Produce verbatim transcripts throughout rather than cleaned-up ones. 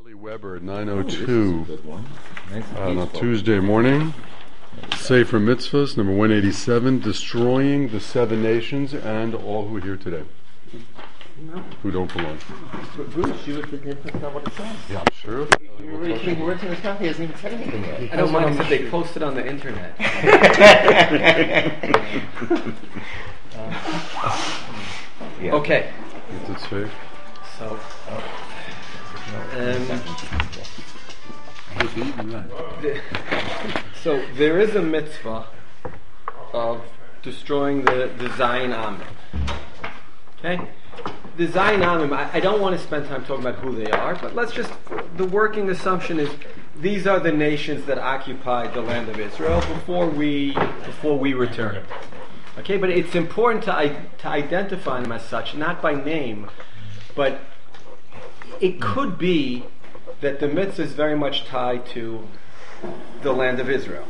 Charlie Weber at nine oh two on a Tuesday morning. Sefer Mitzvahs, number one eighty-seven, Destroying the Seven Nations and All Who Are Here Today. No. Who don't belong. Bruce, you didn't know what it says. Yeah, I'm sure. You're really putting words in his mouth. He hasn't even said anything yet. I don't mind if they post it on the internet. Yeah. Okay, Is it safe? so um, the- so there is a mitzvah of destroying the the Zion Amim. Okay, the Zion Amim. I, I don't want to spend time talking about who they are, but let's just. The working assumption is these are the nations that occupied the land of Israel before we before we return. Okay, but it's important to I, to identify them as such, not by name, but it could be that the mitzvah is very much tied to the land of Israel.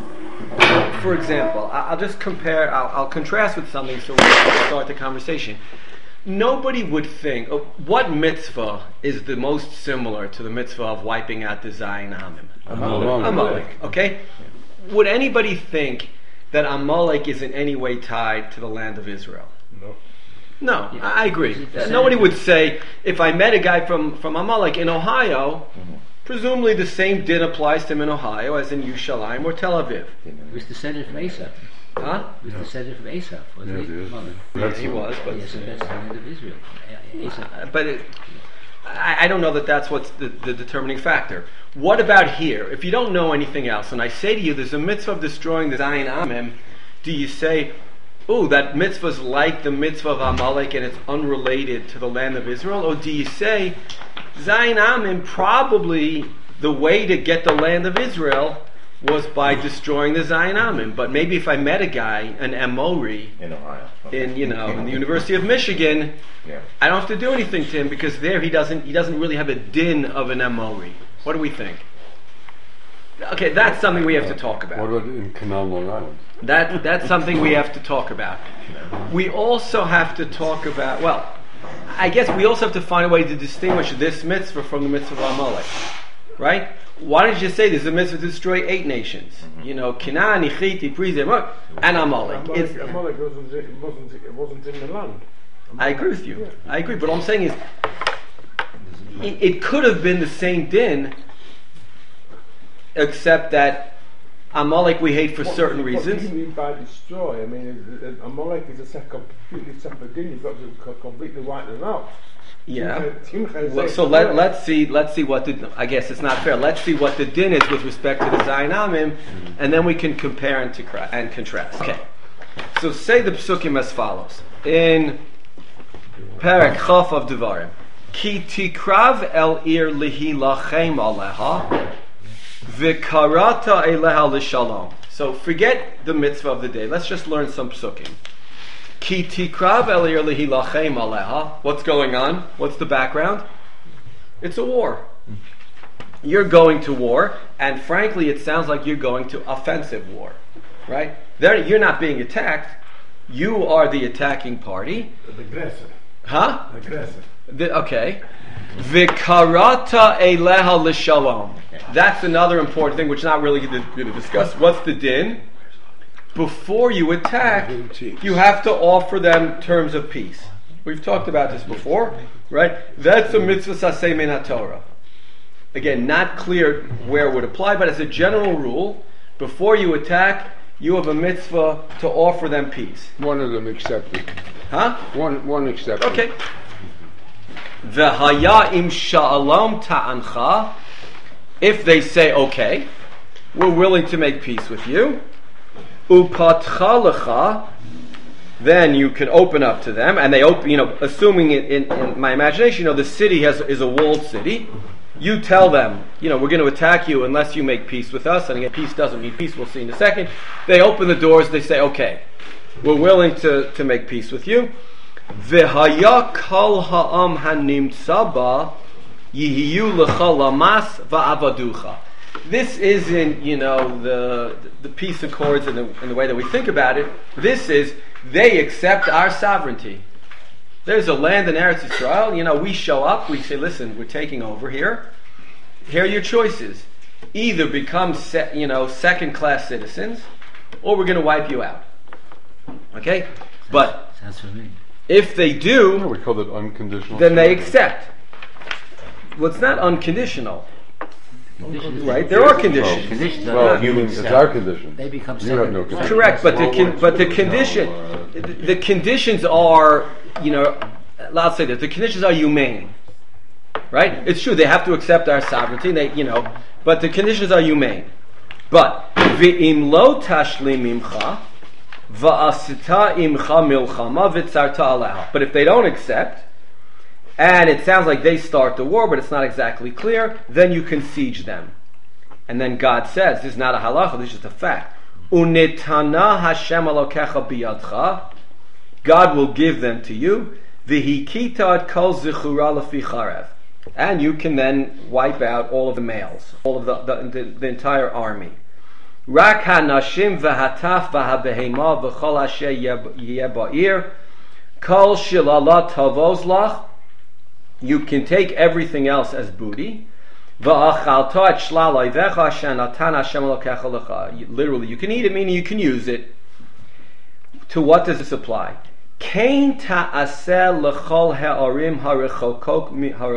For example, I- I'll just compare, I'll, I'll contrast with something so we can start the conversation. Nobody would think, oh, what mitzvah is the most similar to the mitzvah of wiping out the Zion Amim? Amalek. Amalek, okay? Would anybody think that Amalek is in any way tied to the land of Israel? No. No, I I agree. Nobody would say, if I met a guy from, from Amalek in Ohio, presumably the same din applies to him in Ohio as in Yerushalayim or Tel Aviv. It was descended from Esau. Huh? It was descended from Esau, wasn't Yeah, it? it is. Mother. That's He a- was, but Yes, and that's the land of Israel. Esau. Uh, but it, I, I don't know that that's what's the, the determining factor. What about here? If you don't know anything else, and I say to you, there's a mitzvah of destroying the Zion Amim, do you say, oh, that mitzvah is like the mitzvah of Amalek and it's unrelated to the land of Israel? Or do you say, Zion Amim, probably the way to get the land of Israel was by destroying the Zion Amim. But maybe if I met a guy, an Amori, In Ohio. in you know in the University of Michigan, Yeah. I don't have to do anything to him because there he doesn't he doesn't really have a din of an Amori. What do we think? Okay, that's something we have to talk What about. about in Canal, Long Island? That that's something we have to talk about. We also have to talk about. Well, I guess we also have to find a way to distinguish this mitzvah from the mitzvah of Amalek, right? Why did you say there's a mitzvah to destroy eight nations? You know, Canaan, Hichiti, Prizim, and Amalek. It's- Amalek, Amalek wasn't, it wasn't, it wasn't in the land. I agree with you. I agree. But what I'm saying is, it, it could have been the same din, except that Amalek we hate for What- certain What do reasons. you mean by destroy? I mean, is- is- Amalek is a se- completely separate thing. You've got to co- completely wipe them out. Yeah. Timcha- Timcha Well, says so let no. let's see let's see what the I guess it's not fair. Let's see what the din is with respect to the Zion Amim, and then we can compare and, to cra- and contrast. Okay. So say the psukim as follows in Perek Chaf of Devarim. Ki tikrav el ir lihi lachem aleha v'karata eleha l'shalom. So forget the mitzvah of the day. Let's just learn some psukim. Ki tikrav el ir lihi lachem aleha. What's going on? What's the background? It's a war. You're going to war, and frankly, it sounds like you're going to offensive war, right? There, you're not being attacked. You are the attacking party. The aggressor. Huh? The aggressor. The, okay. Vikarata eleha l'shalom. That's another important thing, which is not really going to discuss. What's the din? Before you attack, you have to offer them terms of peace. We've talked about this before, right? That's a mitzvah saseh min haTorah. Again, not clear where it would apply, but as a general rule, before you attack, you have a mitzvah to offer them peace. One of them accepted. Huh? One one accepted. Okay. V'haya im sha'alom ta'ancha. If they say, okay, we're willing to make peace with you, upatcha lecha, then you can open up to them, and they open, you know, assuming in, in, in my imagination, you know, the city has is a walled city. You tell them, you know, we're going to attack you unless you make peace with us. And again, peace doesn't mean peace. We'll see in a second. They open the doors. They say, okay, we're willing to, to make peace with you. V'haya kol ha'am hanimtza ba yihiyu lecha lamas va'avaducha. This isn't, you know, the the peace accords in the, in the way that we think about it. This is, they accept our sovereignty. There's a land in Eretz Yisrael, you know, we show up, we say, listen, we're taking over here. here are your choices. Either become se- you know, second-class citizens, or we're going to wipe you out. Okay? But Sounds familiar. if they No, do, we call it unconditional. then they surrender. accept. Well, it's not unconditional, Conditions- right? There are conditions. Conditions are Well, not- you mean it's our condition. They become You have no second- condition. Correct, but the con- but the condition, the conditions are, you know, let's say this: the conditions are humane, right? It's true they have to accept our sovereignty. They, you know, but the conditions are humane. But v'im lo tashlim imcha va'asita imcha milchama v'tzarta aleh. But if they don't accept, and it sounds like they start the war, but it's not exactly clear, then you can siege them. And then God says, this is not a halacha, this is just a fact. Unetana Hashem alokecha biyadcha. God will give them to you. V'hikita et kol zichura lefi charev. And you can then wipe out all of the males, all of the, the, the, the entire army. Rak ha-nashim v'hataf v'ha-behema v'chol asher yeh ba'ir kol shilala tavos lach. You can take everything else as booty. Literally, you can eat it, meaning you can use it. To what does this apply? Kain ta'aseh lechol ha'arim harechokot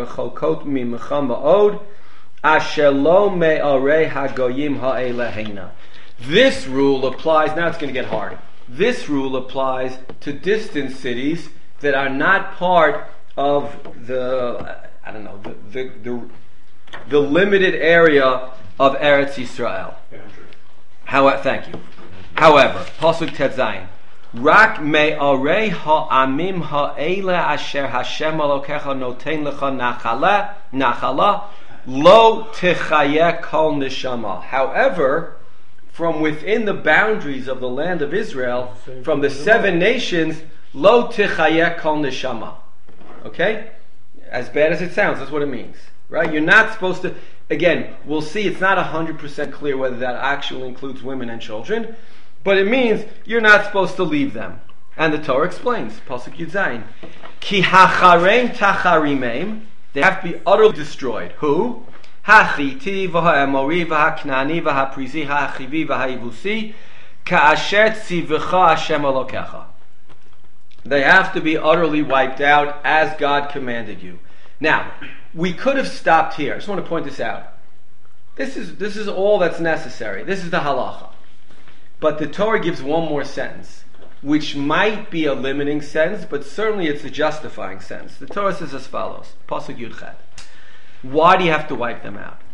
mimcha ma'od asher lo me'arei hagoyim ha'elehena. This rule applies, now it's going to get hard. This rule applies to distant cities that are not part of the, I don't know, the the, the, the limited area of Eretz Yisrael. However, thank you. However, Pasuk Tetzayin, Rak me'arei ha'amim ha'ele asher Hashem Elokecha noten lecha nachala nachala lo techayeh kol neshama. However, from within the boundaries of the land of Israel, from the seven nations, lo techayeh kol neshama. Okay? As bad as it sounds, that's what it means. Right? You're not supposed to, again, we'll see it's not one hundred percent clear whether that actually includes women and children, but it means you're not supposed to leave them. And the Torah explains, Pasuk Yud Zayin, Ki hacharem tacharimeim, they have to be utterly destroyed. Who? Hachiti v'ha'emori v'ha'knani v'ha'prizi ha'achivi v'ha'ivusi ka'asher tzivecha Hashem Elokecha. They have to be utterly wiped out as God commanded you. Now, we could have stopped here. I just want to point this out. This is this is all that's necessary. This is the halacha. But the Torah gives one more sentence, which might be a limiting sentence, but certainly it's a justifying sentence. The Torah says as follows, Pasuk Yud Chet. Why do you have to wipe them out?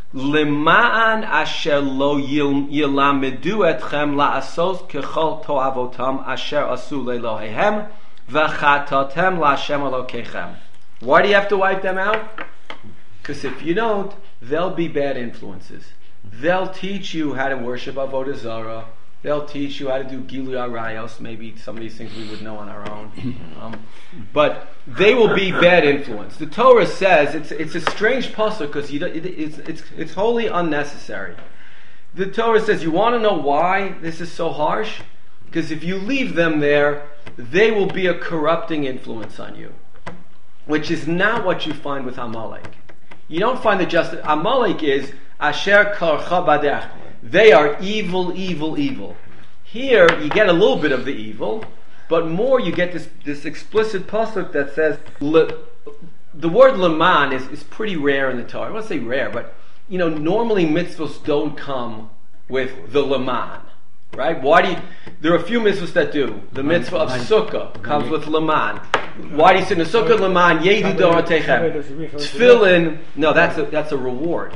Lema'an asher lo yilamedu etchem la'asos kechol to'avotam asher asu le'elohehem v'chatatem la'Hashem Elokechem. Why do you have to wipe them out? Because if you don't, they'll be bad influences. They'll teach you how to worship Avodah Zarah. They'll teach you how to do Gilui Arayos. Maybe some of these things we would know on our own. Um, but they will be bad influence. The Torah says, it's it's a strange pasuk because you it, it's, it's, it's wholly unnecessary. The Torah says, you want to know why this is so harsh? Because if you leave them there, they will be a corrupting influence on you. Which is not what you find with Amalek. You don't find the justice. Amalek is Asher Karcha Badech. They are evil, evil, evil. Here, you get a little bit of the evil, but more you get this, this explicit pasuk that says, le, the word leman is, is pretty rare in the Torah. I won't say rare, but you know, normally mitzvahs don't come with the leman. Right? Why do you, there are a few mitzvahs that do. The mitzvah of sukkah comes with leman. Why do you say in the sukkah leman yedu doratechem? Tefillin, no, that's a that's a reward.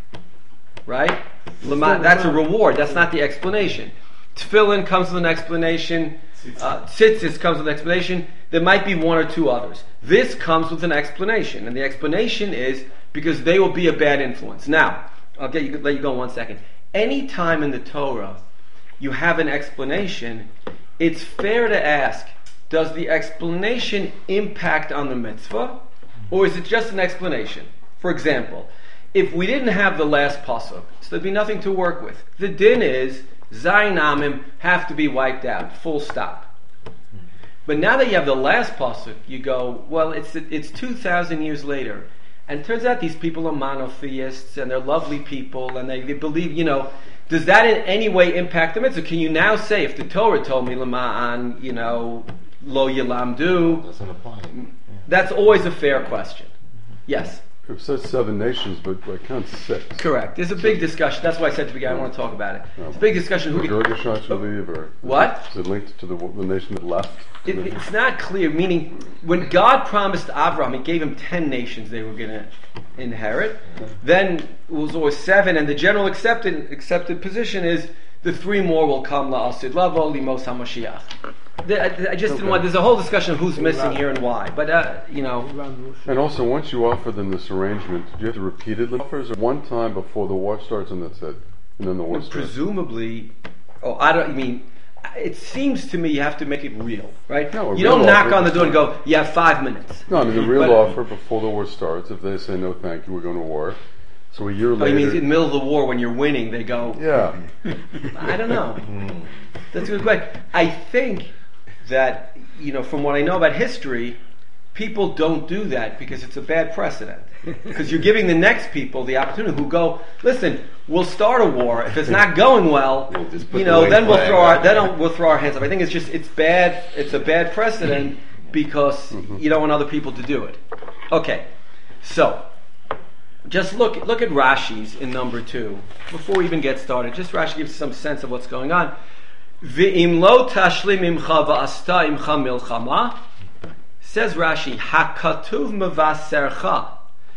Right? Leman, that's a reward. That's not the explanation. Tefillin comes with an explanation. Uh, tzitzis comes with an explanation. There might be one or two others. This comes with an explanation, and the explanation is because they will be a bad influence. Now, I'll get you, let you go one second. Any time in the Torah you have an explanation, it's fair to ask, does the explanation impact on the mitzvah, or is it just an explanation? For example, if we didn't have the last pasuk, so there'd be nothing to work with. The din is, Zayin Amim have to be wiped out, full stop. But now that you have the last pasuk, you go, well, it's it's two thousand years later, And it turns out these people are monotheists, and they're lovely people, and they, they believe, you know, does that in any way impact the mitzvah? Can you now say, if the Torah told me, Lama'an, you know, Lo Yilamdu, Doesn't apply. Yeah. that's always a fair question. Yes? It says seven nations, but I count six. Correct. There's a big discussion. That's why I said to the beginning, I want to talk about it. It's a big discussion. Who Did can, Girgashash leave, or What? is it linked to the, the nation that left? It, it's not clear, meaning when God promised Abraham, He gave him ten nations they were going to inherit. Then it was always seven, and the general accepted accepted position is the three more will come, la'asid lavo, limos hamashiach. The- I, I just didn't Okay. want, there's a whole discussion of who's missing here and why. But, uh, you know, And also, once you offer them this arrangement, do you have to repeatedly offer? Is it one time before the war starts and that's it? And then the war starts? presumably, oh, I don't, I mean, it seems to me you have to make it real, right? No, a you don't real knock offer on the is door and go, you have five minutes. No, I mean, the real But- offer before the war starts, if they say, no, thank you, we're going to war. So a year Oh, later... you mean in the middle of the war when you're winning, they go, Yeah. I don't know. That's a good question. I think that, you know, from what I know about history, people don't do that because it's a bad precedent. Because you're giving the next people the opportunity who go, listen, we'll start a war. If it's not going well, We'll just put you the know, white then we'll flag throw our up. then we'll throw our hands up. I think it's just it's bad. It's a bad precedent because you don't want other people to do it. Okay, so just look look at Rashi's in number two before we even get started. Just Rashi gives some sense of what's going on. V'im lo tashlim imcha va'asta imcha milchama. Says Rashi, hakatuv mevasercha.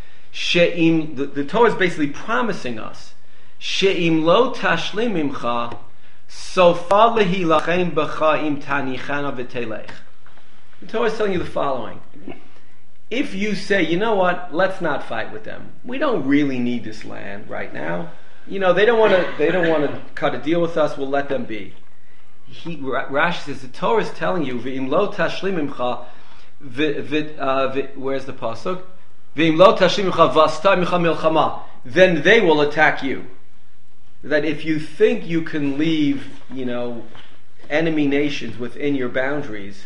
She'im, the, the Torah is basically promising us, she'im lo tashlim imcha, sofa lehi lachem b'cha im tanichana v'telech. The Torah is telling you the following. If you say, you know what, let's not fight with them. We don't really need this land right now. You know, they don't want to. They don't want to cut a deal with us. We'll let them be. He, Rashi says the Torah is telling you, v'im lo tashlim imcha, v, v, uh, v, where's the pasuk? V'im lo tashlim imcha v'asta imcha milchama. Then they will attack you. That if you think you can leave, you know, enemy nations within your boundaries,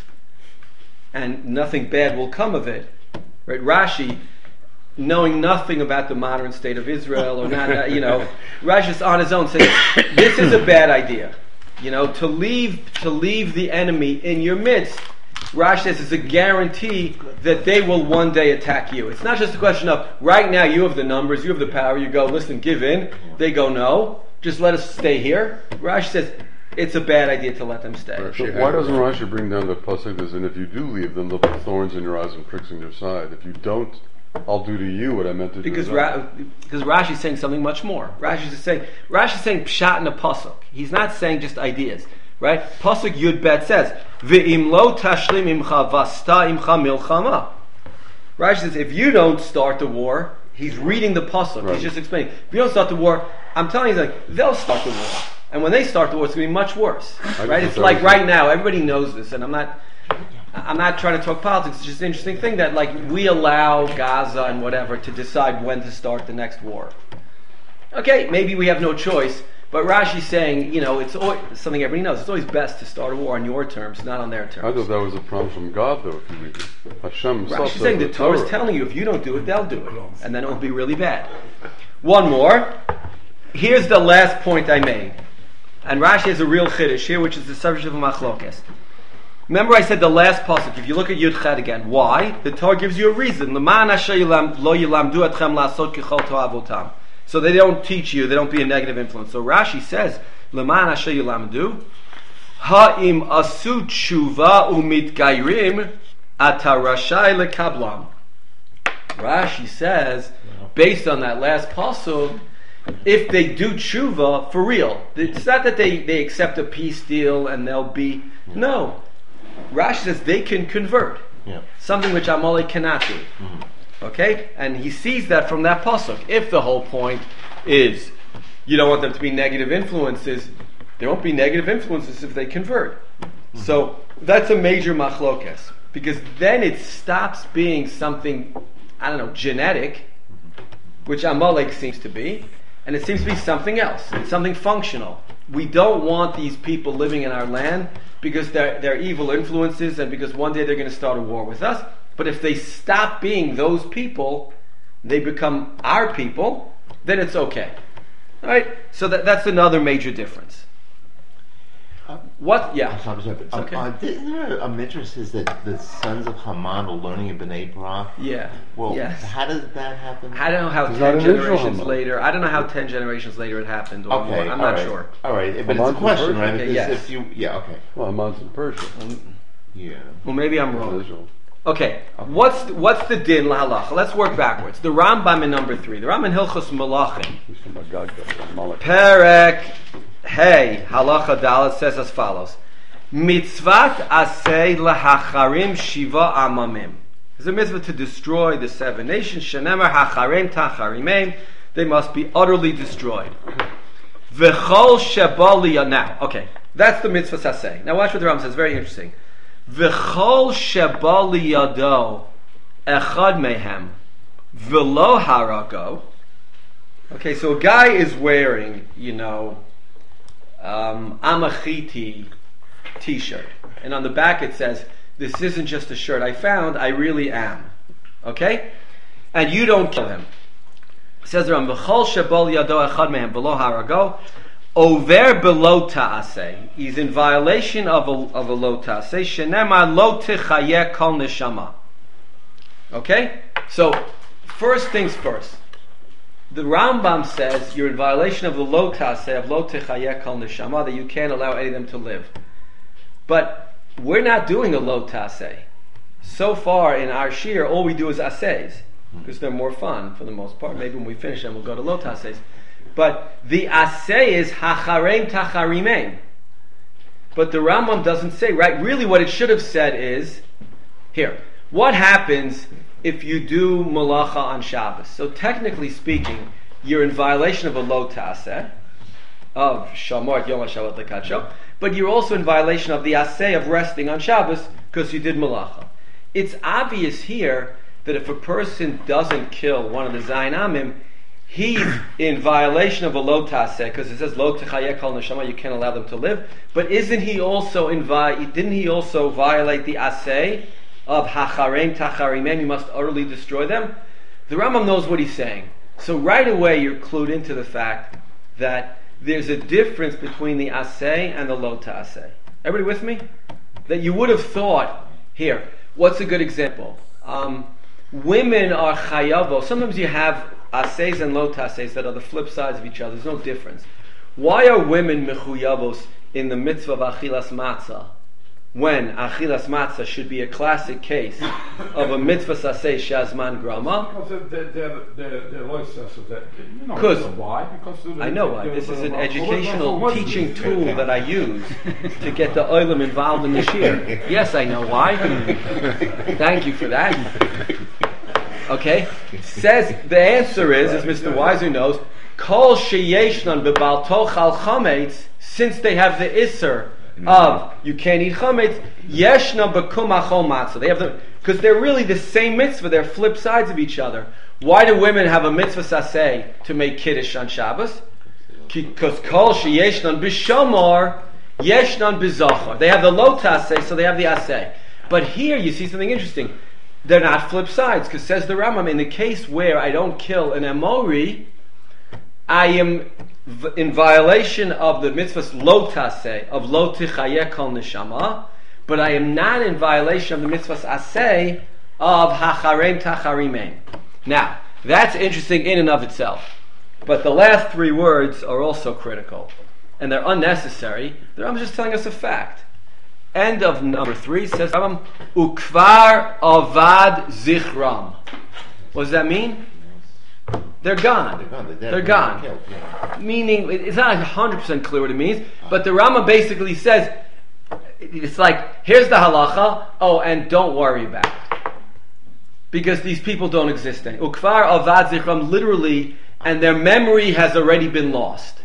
and nothing bad will come of it. Right? Rashi, knowing nothing about the modern state of Israel, or not, you know, Rashi's on his own says this is a bad idea. You know, to leave to leave the enemy in your midst. Rashi says it's a guarantee that they will one day attack you. It's not just a question of right now you have the numbers, you have the power. You go, listen, give in. They go, no, just let us stay here. Rashi says it's a bad idea to let them stay. So why doesn't Rashi bring down the pasuk that says, and if you do leave them, there'll be thorns in your eyes and pricks in your side. If you don't, I'll do to you what I meant to do Because to Ra- them. because Rashi's saying something much more. Rashi's saying Rashi's saying pshat in a pasuk. He's not saying just ideas, right? Pasuk Yud Bet says ve'im lo tashlim imcha vasta imcha milchama. Rashi says if you don't start the war, he's reading the pasuk. Right. He's just explaining. If you don't start the war, I'm telling you, like they'll start the war, and when they start the war, it's going to be much worse, I right? just It's thought like that was- right now, everybody knows this, and I'm not. I'm not trying to talk politics. It's just an interesting thing that, like, we allow Gaza and whatever to decide when to start the next war. Okay, maybe we have no choice, but Rashi's saying, you know, it's always, something everybody knows. It's always best to start a war on your terms, not on their I terms. thought that was a promise from God, though, if you read it. Hashem himself Rashi's says saying the in Torah is Torah. telling you if you don't do it, they'll do it, and then it will be really bad. One more. Here's the last point I made, and Rashi has a real chiddush here, which is the subject of a machlokes. Remember I said the last pasuk, if you look at Yud Chet again, why? The Torah gives you a reason. L'ma'an asher yilam- lo yilamdu atchem la'asot kechol to'avotam. So they don't teach you, they don't be a negative influence. So Rashi says, L'ma'an asher yilamdu, ha'im asu tshuva u'mitgairim ata rashai lekablam. Rashi says, based on that last pasuk, if they do tshuva for real, it's not that they, they accept a peace deal and they'll be, no. Rashi says they can convert. Yeah. Something which Amalek cannot do. Mm-hmm. Okay? And he sees that from that pasuk. If the whole point is you don't want them to be negative influences, there won't be negative influences if they convert. Mm-hmm. So that's a major machlokes. Because then it stops being something, I don't know, genetic, which Amalek seems to be, and it seems to be something else. It's something functional. We don't want these people living in our land because they're, they're evil influences and because one day they're going to start a war with us. But if they stop being those people, they become our people, then it's okay. All right? So that, that's another major difference. Uh, What? Yeah. I'm sorry, I'm sorry, but, It's okay. uh, uh, isn't there a midrash says that the sons of Haman are learning in Bnei Brak? Yeah. Well, yes. how does that happen? I don't know how It's ten not unusual, generations Haman. later. I don't know how ten generations later it happened. Or Okay, more. I'm all not right. sure. All right, but Haman's it's a question, in right? Persia. Because Yes. if you, yeah, okay, Well, Haman's in Persia. yeah. Well, maybe I'm wrong. Israel. Okay, what's what's the din la halacha? Let's work backwards. The Rambam in number three. The Rambam in Hilchos Malachim. He's from Agag, Malach. Perek Hey Halacha Dalet says as follows: Mitzvat asay lahacharim shiva amamim. There's a mitzvah to destroy the seven nations. Shenemar hacharim tacharimim. They must be utterly destroyed. V'chol shebali. Now, okay, that's the mitzvah asay. Now watch what the Rambam says. Very interesting. V'chol shebali yado echad mehem v'lo harago. Okay, so a guy is wearing, you know, um, Amachiti t-shirt. And on the back it says, this isn't just a shirt I found, I really am. Okay? And you don't kill him. It says there on V'chol shebol yado echad mehem v'lo harago over below ta'aseh. He's in violation of a, of a lo ta'aseh. Shenemar lo tichayeh kol neshama. Okay? So, first things first. The Rambam says you're in violation of the lo ta'aseh, of lo tichayeh kol neshama, that you can't allow any of them to live. But we're not doing a lo ta'aseh. So far in our shir, all we do is assays, because they're more fun for the most part. Maybe when we finish them, we'll go to lo ta'asehs. But the assay is hacharem tacharimem. But the Rambam doesn't say, right? Really what it should have said is, here, what happens if you do malacha on Shabbos? So technically speaking, you're in violation of a lo ta'aseh, of shamar yom ha'shabbat lekadsho, but you're also in violation of the assay of resting on Shabbos because you did malacha. It's obvious here that if a person doesn't kill one of the Zayin Amim, he's in violation of a lo ta'aseh, because it says lo techayeh kol neshama, you can't allow them to live. But isn't he also in vi- didn't he also violate the assay of hacharem tacharimem? You must utterly destroy them. The Rambam knows what he's saying. So right away you're clued into the fact that there's a difference between the assay and the lo ta'aseh. Everybody with me? That you would have thought, here, what's a good example? Um, women are chayavo. Sometimes you have assays and lo ta'asehs that are the flip sides of each other. There's no difference. Why are women mechuyavos in the mitzvah of achilas matzah, when achilas matzah should be a classic case of a mitzvah saseh shazman grama? Because they're, they're, they're, they're licenses that, you know, 'Cause- you know why? Because they're- I know why. they're- This is they're- an they're- educational they're- they're- teaching tool that I use to get the oilam involved in the shir. Yes, I know why. Thank you for that. Okay? Says, the answer is, as Mister Weiser knows, Kol sheyeshnan bebal tochal chametz, since they have the isser of you can't eat chametz, yeshna bekum achol matzah. They have the, because they're really the same mitzvah, they're flip sides of each other. Why do women have a mitzvah saseh to make kiddush on Shabbos? Because kol sheyeshnan b'shamar, yeshnan b'zachar. They have the lo taseh, so they have the aseh. But here you see something interesting. They're not flip sides, because says the Rambam, in the case where I don't kill an Amori, I am v- in violation of the mitzvah's lo taseh, of lo tichayeh kol neshama, but I am not in violation of the mitzvah's aseh of hacharem tacharimem. Now, that's interesting in and of itself. But the last three words are also critical, and they're unnecessary. The Rambam is just telling us a fact. End of number three says Rambam, Ukvar avad zichram. What does that mean? They're gone. They're gone. They're, dead. They're gone. Killed, yeah. Meaning, it's not one hundred percent clear what it means, but the Rambam basically says, it's like, here's the halacha, oh, and don't worry about it. Because these people don't exist anymore. Ukvar avad zichram, literally, and their memory has already been lost.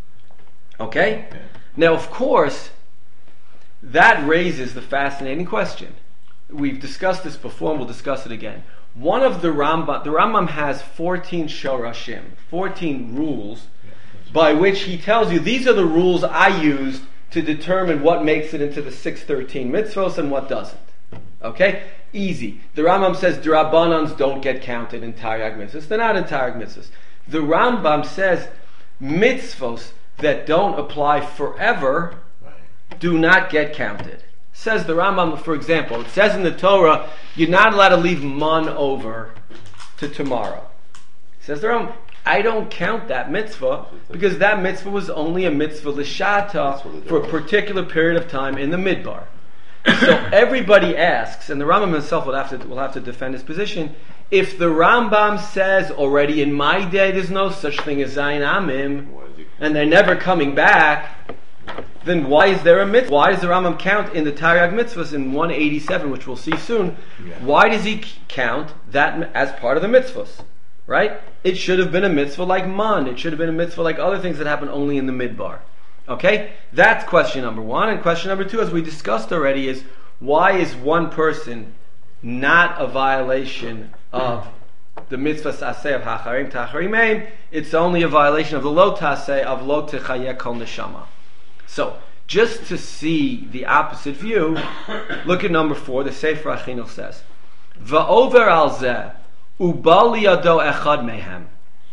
Okay? Okay. Now, of course, that raises the fascinating question. We've discussed this before and we'll discuss it again. One of the Rambam, the Rambam has fourteen shorashim, fourteen rules, by which he tells you, these are the rules I used to determine what makes it into the six thirteen mitzvos and what doesn't. Okay? easy. The Rambam says D'Rabbanans don't get counted in Taryag mitzvahs. They're not in Taryag mitzvahs. The Rambam says mitzvahs that don't apply forever do not get counted. Says the Rambam, for example, it says in the Torah, you're not allowed to leave man over to tomorrow. Says the Rambam, I don't count that mitzvah because that mitzvah was only a mitzvah l'shata for a particular period of time in the midbar. So everybody asks, and the Rambam himself will have to will have to defend his position. If the Rambam says already in my day there's no such thing as Zayin Amim, and they're never coming back, then why is there a mitzvah? Why does the Rambam count in the Taryag mitzvahs in one eighty-seven, which we'll see soon? Yeah. Why does he count that as part of the mitzvahs? Right? It should have been a mitzvah like man. It should have been a mitzvah like other things that happen only in the midbar. Okay? That's question number one. And question number two, as we discussed already, is why is one person not a violation of the mitzvah saseh of hacharim tacharimim? It's only a violation of the lo taseh of lo techayeh kol neshama. So, just to see the opposite view, look at number four. The Sefer HaChinuch says, "Va'over al zeh ubal liyado echad mehem."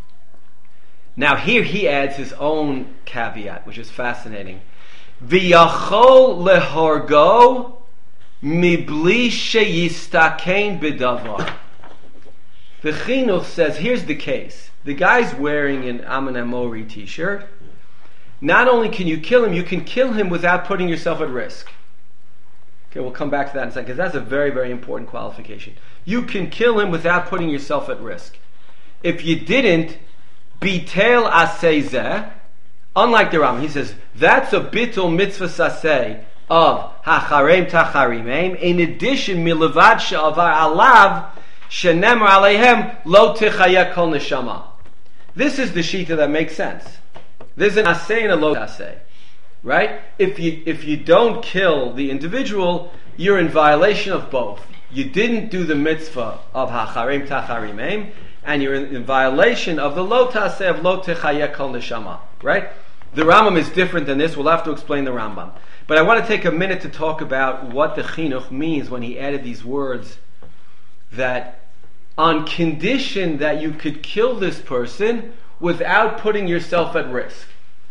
Now here he adds his own caveat, which is fascinating. V'yachol lehorgo mibli sheyistakein b'davar. The Chinuch says, here's the case. The guy's wearing an Amun Amori t-shirt. Not only can you kill him, you can kill him without putting yourself at risk. Okay, we'll come back to that in a second, because that's a very, very important qualification. You can kill him without putting yourself at risk. If you didn't, bitel aseh, unlike the Rambam, he says, that's a bitul mitzvah saseh of hacharem tacharimim, in addition, milavad she'avar alav, shenemar aleihem, lo techayeh kol neshama. This is the shita that makes sense. There's an aseh and a lo aseh, right? If you if you don't kill the individual, you're in violation of both. You didn't do the mitzvah of hacharim tacharimim, and you're in, in violation of the lo taseh of lo techayeh kol neshama, right? The Rambam is different than this. We'll have to explain the Rambam. But I want to take a minute to talk about what the Chinuch means when he added these words that on condition that you could kill this person without putting yourself at risk.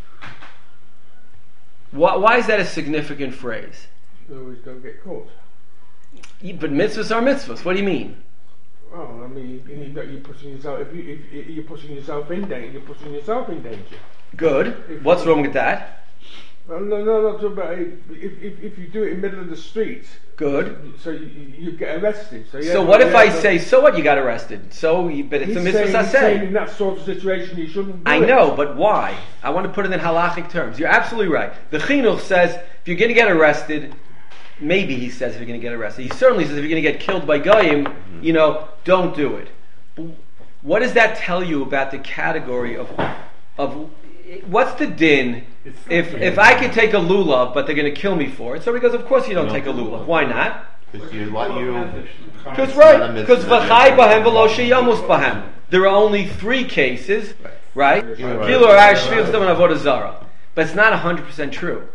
Why, why is that a significant phrase? You always don't get caught. But mitzvahs are mitzvahs. What do you mean? Well, I mean, you know, you're putting yourself. If, you, if you're putting yourself in danger, you're putting yourself in danger. Good. If What's you, wrong with that? Well, no, no, not about if, if if you do it in the middle of the street. Good. So you, you get arrested. So, so what if I say, so what? You got arrested. So, you, but it's a mitzvah saying, he's saseh. saying in that sort of situation, you shouldn't. Do I it. know, but why? I want to put it in halachic terms. You're absolutely right. The Chinuch says if you're going to get arrested, maybe he says if you're going to get arrested. He certainly says if you're going to get killed by goyim, you know, don't do it. What does that tell you about the category of of what's the din? If if I could take a lulav, but they're going to kill me for it, so he goes, of course you don't take a lulav. Why not? Because you let you. Because right, because v'chai bahem v'lo sheyamus bahem. There are only three cases, right? Kilu or ash shvil stam and avodah zara, but it's not a hundred percent true.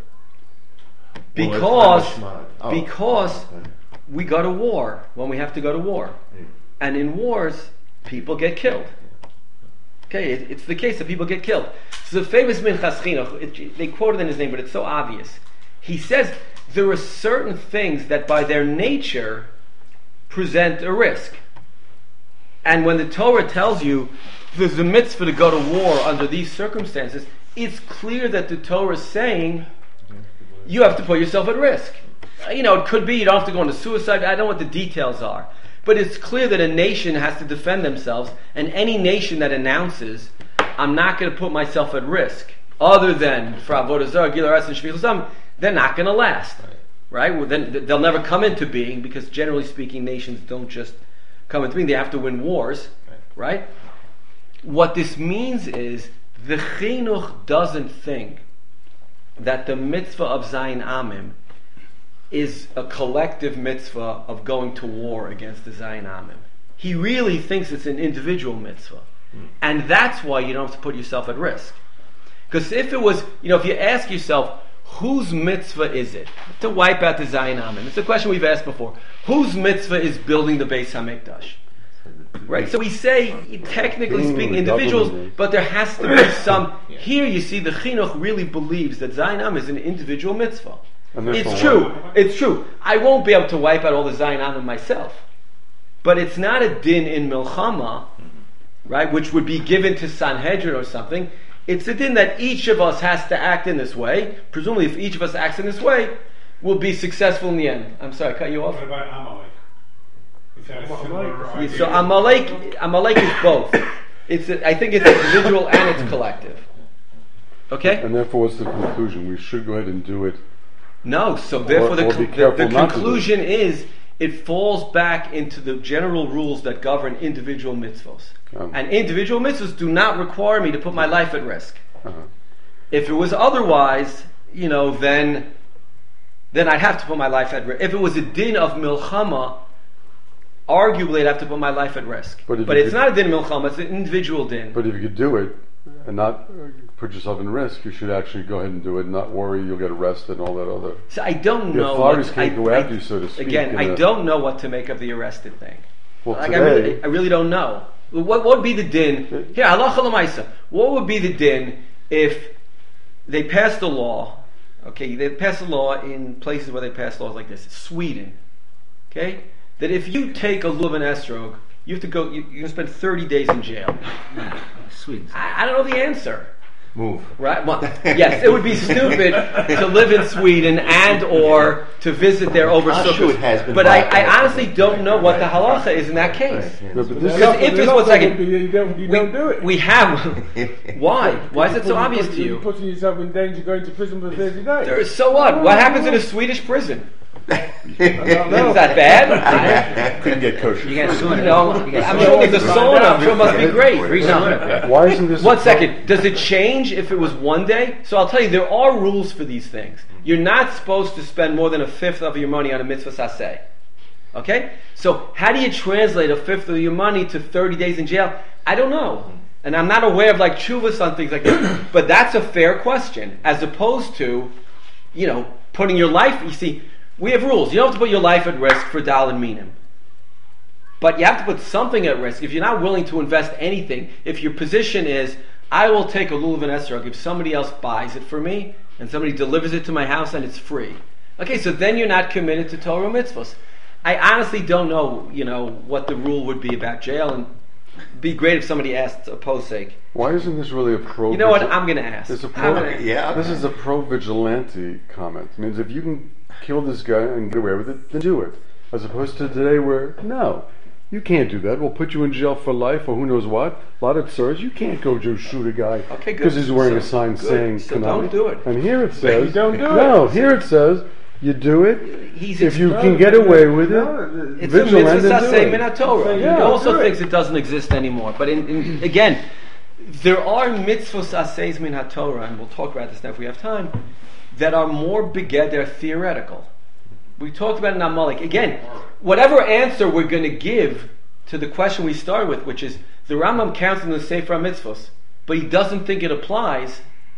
Because because we go to war when we have to go to war, and in wars people get killed. Okay, it, it's the case that people get killed. So the famous Minchas Chinuch, they quoted in his name, but it's so obvious. He says there are certain things that by their nature present a risk. And when the Torah tells you there's a mitzvah to go to war under these circumstances, it's clear that the Torah is saying you have to put yourself at risk. You know, it could be you don't have to go into suicide. I don't know what the details are. But it's clear that a nation has to defend themselves, and any nation that announces, I'm not going to put myself at risk, other than for Avodah Zarah, Gil Aretz, and Shvichus Dam, they're not going to last. Right? Well, then they'll never come into being, because generally speaking, nations don't just come into being. They have to win wars. Right? What this means is, the Chinuch doesn't think that the mitzvah of Zayin Amim is a collective mitzvah of going to war against the Zayin Amim. He really thinks it's an individual mitzvah. Mm. And that's why you don't have to put yourself at risk. Because if it was, you know, if you ask yourself, whose mitzvah is it to wipe out the Zayin Amim? It's a question we've asked before. Whose mitzvah is building the Beis HaMikdash? Right, so we say, technically speaking, individuals, but there has to be some. Here you see the Chinuch really believes that Zayin Amim is an individual mitzvah. It's true, it's true. I won't be able to wipe out all the Zayin Amim myself. But it's not a din in Milchama, right, which would be given to Sanhedrin or something. It's a din that each of us has to act in this way. Presumably, if each of us acts in this way, we'll be successful in the end. I'm sorry, I cut you off. What about Amalek? Is that a similar Yeah, idea? so Amalek, Amalek is both. It's a, I think it's individual and it's collective. Okay? And therefore, what's the conclusion? We should go ahead and do it. No, so therefore Or- the, or be con- careful the, the not to do conclusion is it falls back into the general rules that govern individual mitzvos. Um. And individual mitzvos do not require me to put my life at risk. Uh-huh. If it was otherwise, you know, then then I'd have to put my life at risk. If it was a din of milchama, arguably I'd have to put my life at risk. But But, if you it's could- not a din of milchama, it's an individual din. But if you could do it and not uh, put yourself in risk, you should actually go ahead and do it, and not worry you'll get arrested and all that other. So I don't The know. authorities what, can't I, go I- after you, so to speak. Again, in I a- don't know what to make of the arrested thing. Well, Like I today, really, I really don't know. What, what would be the din? Here, halacha l'maisa. What would be the din if they passed a law? Okay, they passed a law in places where they pass laws like this. Sweden, okay, that if you take a lulav and estrog, you have to go. You, you spend thirty days in jail. Sweden. I, I don't know the answer. Move. Right? Well, yes, it would be stupid to live in Sweden and or to visit there over I'm sure sukkahs. it has been But I, brought I up. honestly don't know what the halacha is in that case. no, but this Because if it's one second, you don't, you we, don't do it. we have. Why? Why is it so You're obvious to putting- You're you? putting yourself in danger going to prison for thirty days. There- So what? What happens in a Swedish prison? Is No. that bad? Couldn't get kosher. You get sauna. You know, You get I'm sauna. sure there's a sauna. I'm sure it must be great. Free sauna. why isn't this? One a- second. Does it change if it was one day? So I'll tell you, there are rules for these things. You're not supposed to spend more than a fifth of your money on a mitzvah saseh. Okay? So how do you translate a fifth of your money to thirty days in jail? I don't know. And I'm not aware of like chuvas on things like that. But that's a fair question. As opposed to, you know, putting your life, you see, we have rules. You don't have to put your life at risk for dal and minim. But you have to put something at risk. If you're not willing to invest anything, if your position is, I will take a lulav and esrog if somebody else buys it for me and somebody delivers it to my house and it's free. Okay, so then you're not committed to Torah mitzvahs. I honestly don't know, you know, what the rule would be about jail, and it'd be great if somebody asked a posek. Why isn't this really a pro? You know what? I'm going to ask. It's a I'm pro. gonna- Yeah. This is a pro-vigilante comment. It means if you can kill this guy and get away with it, then do it. As opposed to today where, no, you can't do that. We'll put you in jail for life or who knows what. A lot of sirs, you can't go just shoot a guy Okay, good. because he's wearing So- a sign good. saying So Konami. don't do it. And here it says, you don't do no, it. here it says, you do it He's if you ex- can get away with it. No, It's a vigilant mitzvah and do saseh it. min Torah. Yeah. He also Do it. thinks it doesn't exist anymore. But in, in, again, there are mitzvahs aseh min Torah, and we'll talk about this now if we have time, that are more beged, they're theoretical. We talked about it in Amalek. Again, whatever answer we're going to give to the question we started with, which is the Rambam counts in the Sefer Mitzvahs, but he doesn't think it applies.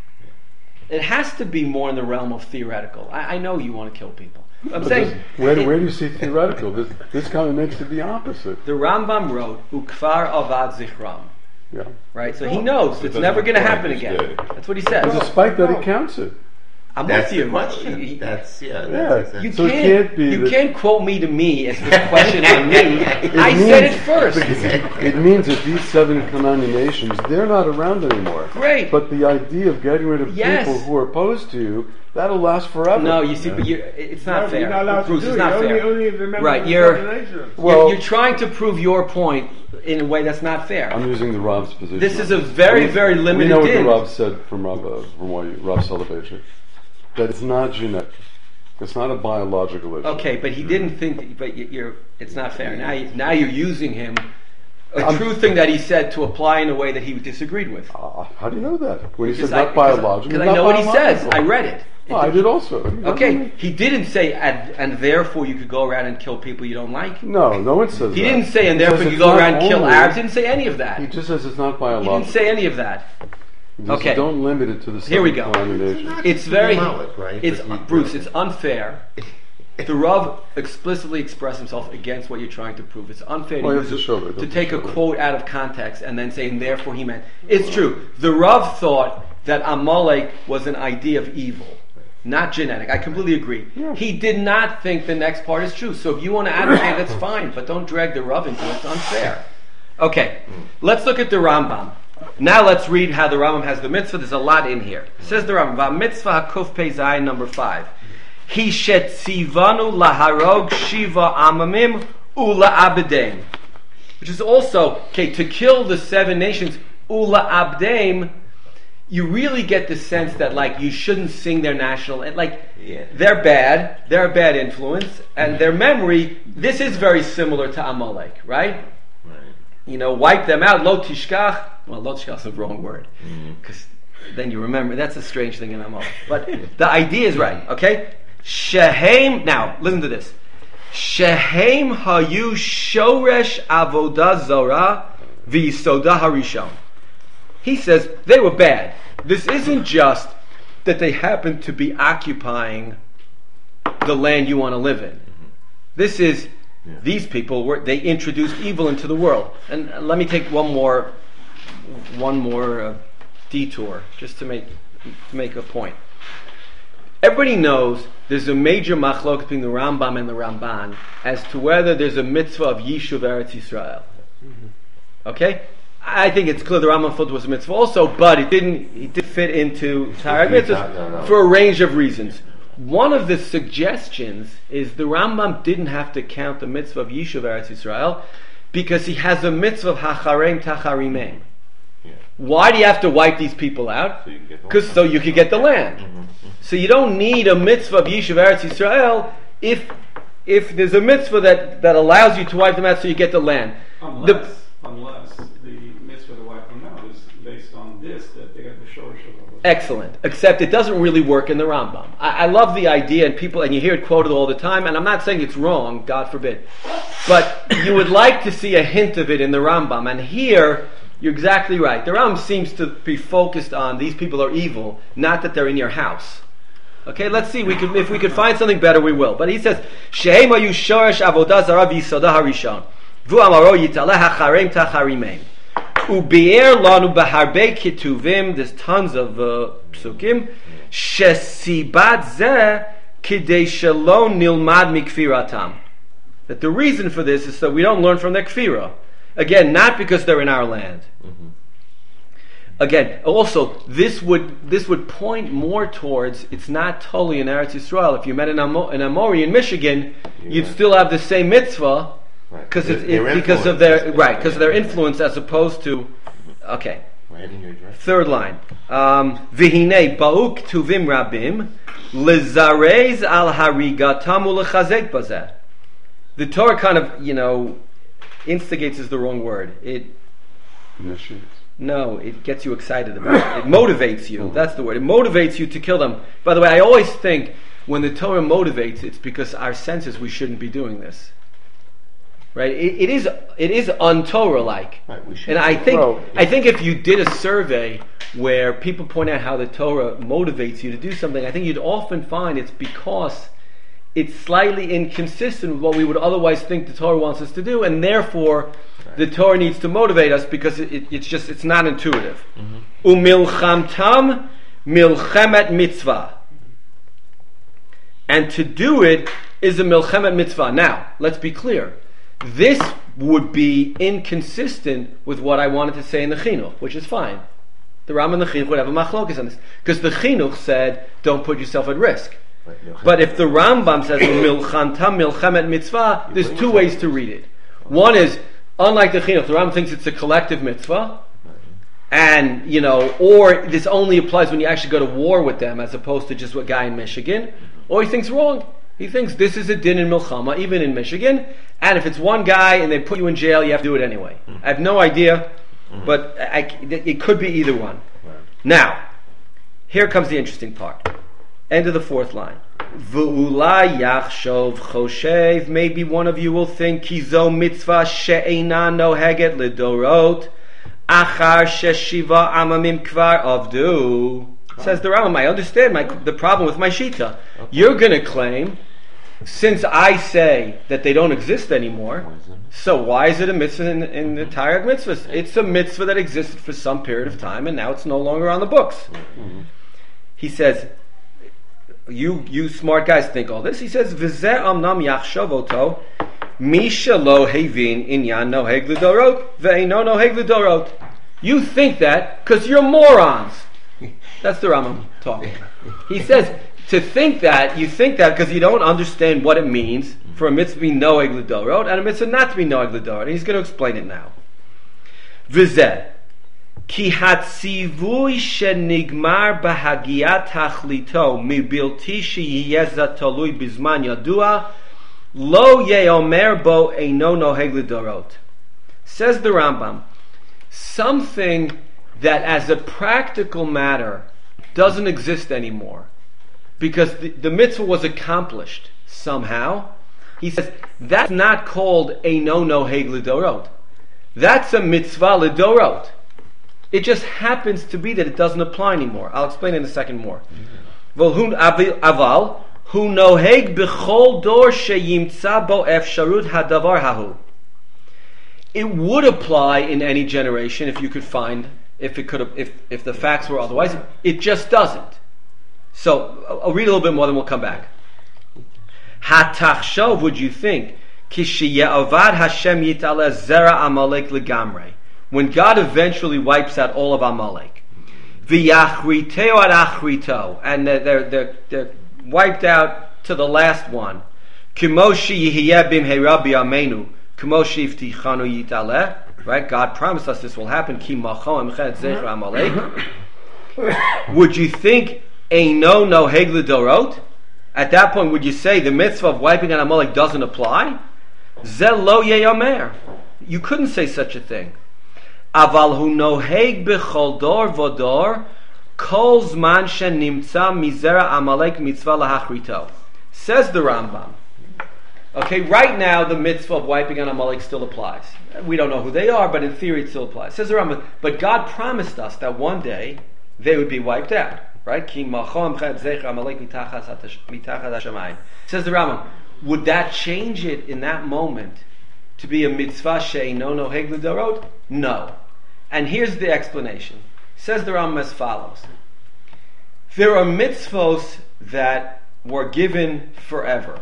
It has to be more in the realm of theoretical. I, I know you want to kill people. I'm But saying this- where, it- where do you see theoretical? This, this kind of makes it the opposite. the Rambam wrote Ukfar avad zichram. Yeah. Right, so he knows it's doesn't never going to apply happen this again. day. That's what he says. Despite that, he counts it. I'm That's with you. the question. You- That's yeah. Yeah. That's exactly. You So it can't. can't be you that- can't quote me to me as this question on me. I means- said it first. It means that these seven Canaan nations, they're not around anymore. Great. But the idea of getting rid of Yes. people who are opposed to you, that'll last forever. No, you see, but you, it's not No, fair. You're not allowed Bruce, to do it's it. not only, fair. Only if the members Right, of the you're- seven nations. Well, you're, you're trying to prove your point in a way that's not fair. I'm using the Rav's position. This is a very, very limited We know what din. the Rav said from Rav, uh, from what you- Rav Soloveitchik, that it's not genetic. It's not a biological issue. Okay, but he didn't think. That, but you- you're. It's not fair. Now, you, now you're using him, a I'm- true thing that he said, to apply in a way that he disagreed with. Uh, how do you know that? When he Because said I- not biological, Because I not know what he says. biological. I read it. Oh, I did also. Okay, he didn't say, and, and therefore you could go around and kill people you don't like. No, no one says He that. didn't say, and He says therefore you it's go not around and kill only- Arabs. He didn't say any of that. He He just says it's not biological. didn't say any of that. Just Okay. Don't limit it to the Here we seven go. condemnations. It's very, Amalek, right? it's But you- Bruce. It's unfair. The Rav explicitly expressed himself against what you're trying to prove. It's unfair Well, to, you have use to show it- that, to don't take a you show that. quote out of context and then say, and therefore he meant. It's true. The Rav thought that Amalek was an idea of evil, not genetic. I completely agree. He did not think the next part is true. So if you want to advocate, that's fine, but don't drag the Rav into it. It's unfair. Okay, let's look at the Rambam. Now let's read how the Rambam has the mitzvah. There's a lot in here. Says the Rambam, Va mitzvah hakuf pei zayin, number five. He shet tzivanu laharog shiva amamim ula abdeim, which is also okay to kill the seven nations ula abdeim. You really get the sense that like you shouldn't sing their national and like Yeah. they're bad, they're a bad influence, and their memory. This is very similar to Amalek, right? Right. You know, wipe them out. Lo tishkach. Well, lo tishkach is the wrong word because then you remember. That's a strange thing in Amalek. But the idea is right. Okay. Shehem. Now listen to this. Shehem hayu shoresh avodah zara v'yisoda harishon. He says they were bad. This isn't just that they happen to be occupying the land you want to live in. This is Yeah. these people were they introduced evil into the world. And uh, let me take one more one more uh, detour just to make to make a point. Everybody knows there's a major machlok between the Rambam and the Ramban as to whether there's a mitzvah of Yishuv Eretz Yisrael. Okay? I think it's clear the Rambam thought it was a mitzvah also, but it didn't it did fit into Torah mitzvahs No, no. for a range of reasons. One of the suggestions is the Rambam didn't have to count the mitzvah of Yishuv Eretz Yisrael because he has a mitzvah of Hacharem Tacharimem. Yeah. Why do you have to wipe these people out? So you can get the Because land. so you could get the land. So you don't need a mitzvah of Yishuv Eretz Yisrael if if there's a mitzvah that, that allows you to wipe them out so you get the land. Unless, The- unless the mitzvah to wipe them out is based on this, that they got the shorish of it. Excellent. Except it doesn't really work in the Rambam. I, I love the idea, and people, and you hear it quoted all the time. And I'm not saying it's wrong, God forbid, but you would like to see a hint of it in the Rambam. And here, you're exactly right. The Rambam seems to be focused on these people are evil, not that they're in your house. Okay, let's see. We could, if we could find something better, we will. But he says, "Shehem hayu shoresh avodah zara v'yisoda harishon, v'u amaro yitaleh hacharem tacharimem." Ubier lanu b'harbe kituvim. There's tons of uh, psukim. Shesibat zeh kidei shelo nilmad mikfiratam. That the reason for this is so we don't learn from their kfira. Again, not because they're in our land. Mm-hmm. Again, also this would this would point more towards it's not totally in Eretz Yisrael. If you met an, Amo, an Amori in Michigan, you'd Yeah. still have the same mitzvah. Right. Because it's Their it, because of influence their is- right because of their influence as opposed to okay. Right in your address. Third line. Um, V'hinei ba'uk tuvim rabim lizarez al harigatam ulechazek bazeh. The Torah kind of you know instigates is the wrong word. It Initiates. no, it gets you excited about it. It motivates you. That's the word. It motivates you to kill them. By the way, I always think when the Torah motivates, it's because our sense is we shouldn't be doing this. Right? It, it is it is un-Torah like. Right, we should. And I think Well, I think if you did a survey where people point out how the Torah motivates you to do something, I think you'd often find it's because it's slightly inconsistent with what we would otherwise think the Torah wants us to do, and therefore the Torah needs to motivate us because it, it, it's just it's not intuitive. Umilchamtam milchemet mitzvah, and to do it is a milchemet mitzvah. Now, let's be clear. This would be inconsistent with what I wanted to say in the chinuch, which is fine. The Rambam and the chinuch would have a machlokas on this because the chinuch said, "Don't put yourself at risk." Right, But if the Rambam says milchantam milchemet mitzvah, there's two ways to read it. One is, unlike the chinuch, the Rambam thinks it's a collective mitzvah, and you know, or this only applies when you actually go to war with them, as opposed to just a guy in Michigan. Or he thinks wrong. He thinks this is a din in milchama, even in Michigan, and if it's one guy and they put you in jail, you have to do it anyway. I have no idea, but I, it could be either one. Now, here comes the interesting part. End of the fourth line. V'ulai yachshov choshev. Maybe one of you will think kizo mitzvah she'eina noheget lidorot Achar sheshiva amamim kvar avdu. Says the Rambam, I understand my, the problem with my shita. Okay. You're going to claim, since I say that they don't exist anymore, so why is it a mitzvah in, in the Taryag mitzvahs? It's a mitzvah that existed for some period of time, and now it's no longer on the books. Mm-hmm. He says, you you smart guys think all this. He says, V'zeh amnam yachshavoto, misha lo hevin inyan noheg l'dorot, ve'eino noheg l'dorot. You think that because you're morons. That's the Rambam talking. He says, to think that, you think that because you don't understand what it means for a mitzvah to be noeg l'dorot and a mitzvah not to be noeg l'dorot. He's going to explain it now. V'zeh, ki hatzivui shenigmar bahagiat hachlito mibilti sheyeza tolui bizman yadua lo yeomer bo eino noheg l'dorot. Says the Rambam, something that as a practical matter doesn't exist anymore because the, the mitzvah was accomplished somehow. He says that's not called eino noheg l'dorot. That's a mitzvah l'dorot. It just happens to be that it doesn't apply anymore. I'll explain in a second more. Volhun aval hu noheg b'chol dor sheyimtza bo efsharut hadavar hahu. It would apply in any generation if you could find, if it could, if if the facts were otherwise. It just doesn't. So I'll read a little bit more, then we'll come back. Hatachshov, would you think? Kishiye'avad Hashem yitale zera Amalek legamrei. When God eventually wipes out all of Amalek, v'yachriteo ad achrito, and they're, they're, they're, they're wiped out to the last one. Kimoshi yihiyeh bimheira b'yameinu, kimoshi iftichanu yitale. Right? God promised us this will happen. Ki macho emched zecher Amalek. Would you think eino noheg l'dorot? At that point, would you say the mitzvah of wiping out Amalek doesn't apply? Ze lo yeyomer. You couldn't say such a thing. Aval hu noheg b'chol dor vodor kol zman shenimtza mizera Amalek mitzvah lahachrito. Says the Rambam. Okay, right now the mitzvah of wiping out Amalek still applies. We don't know who they are, but in theory it still applies. Says the Rambam, but God promised us that one day they would be wiped out. Right? Ki machom ched zecher Amalek mitachas hashamayim. Says the Rambam, would that change it in that moment to be a mitzvah she'eino noheg l'dorot? No. And here's the explanation. Says the Rambam as follows. There are mitzvos that were given forever,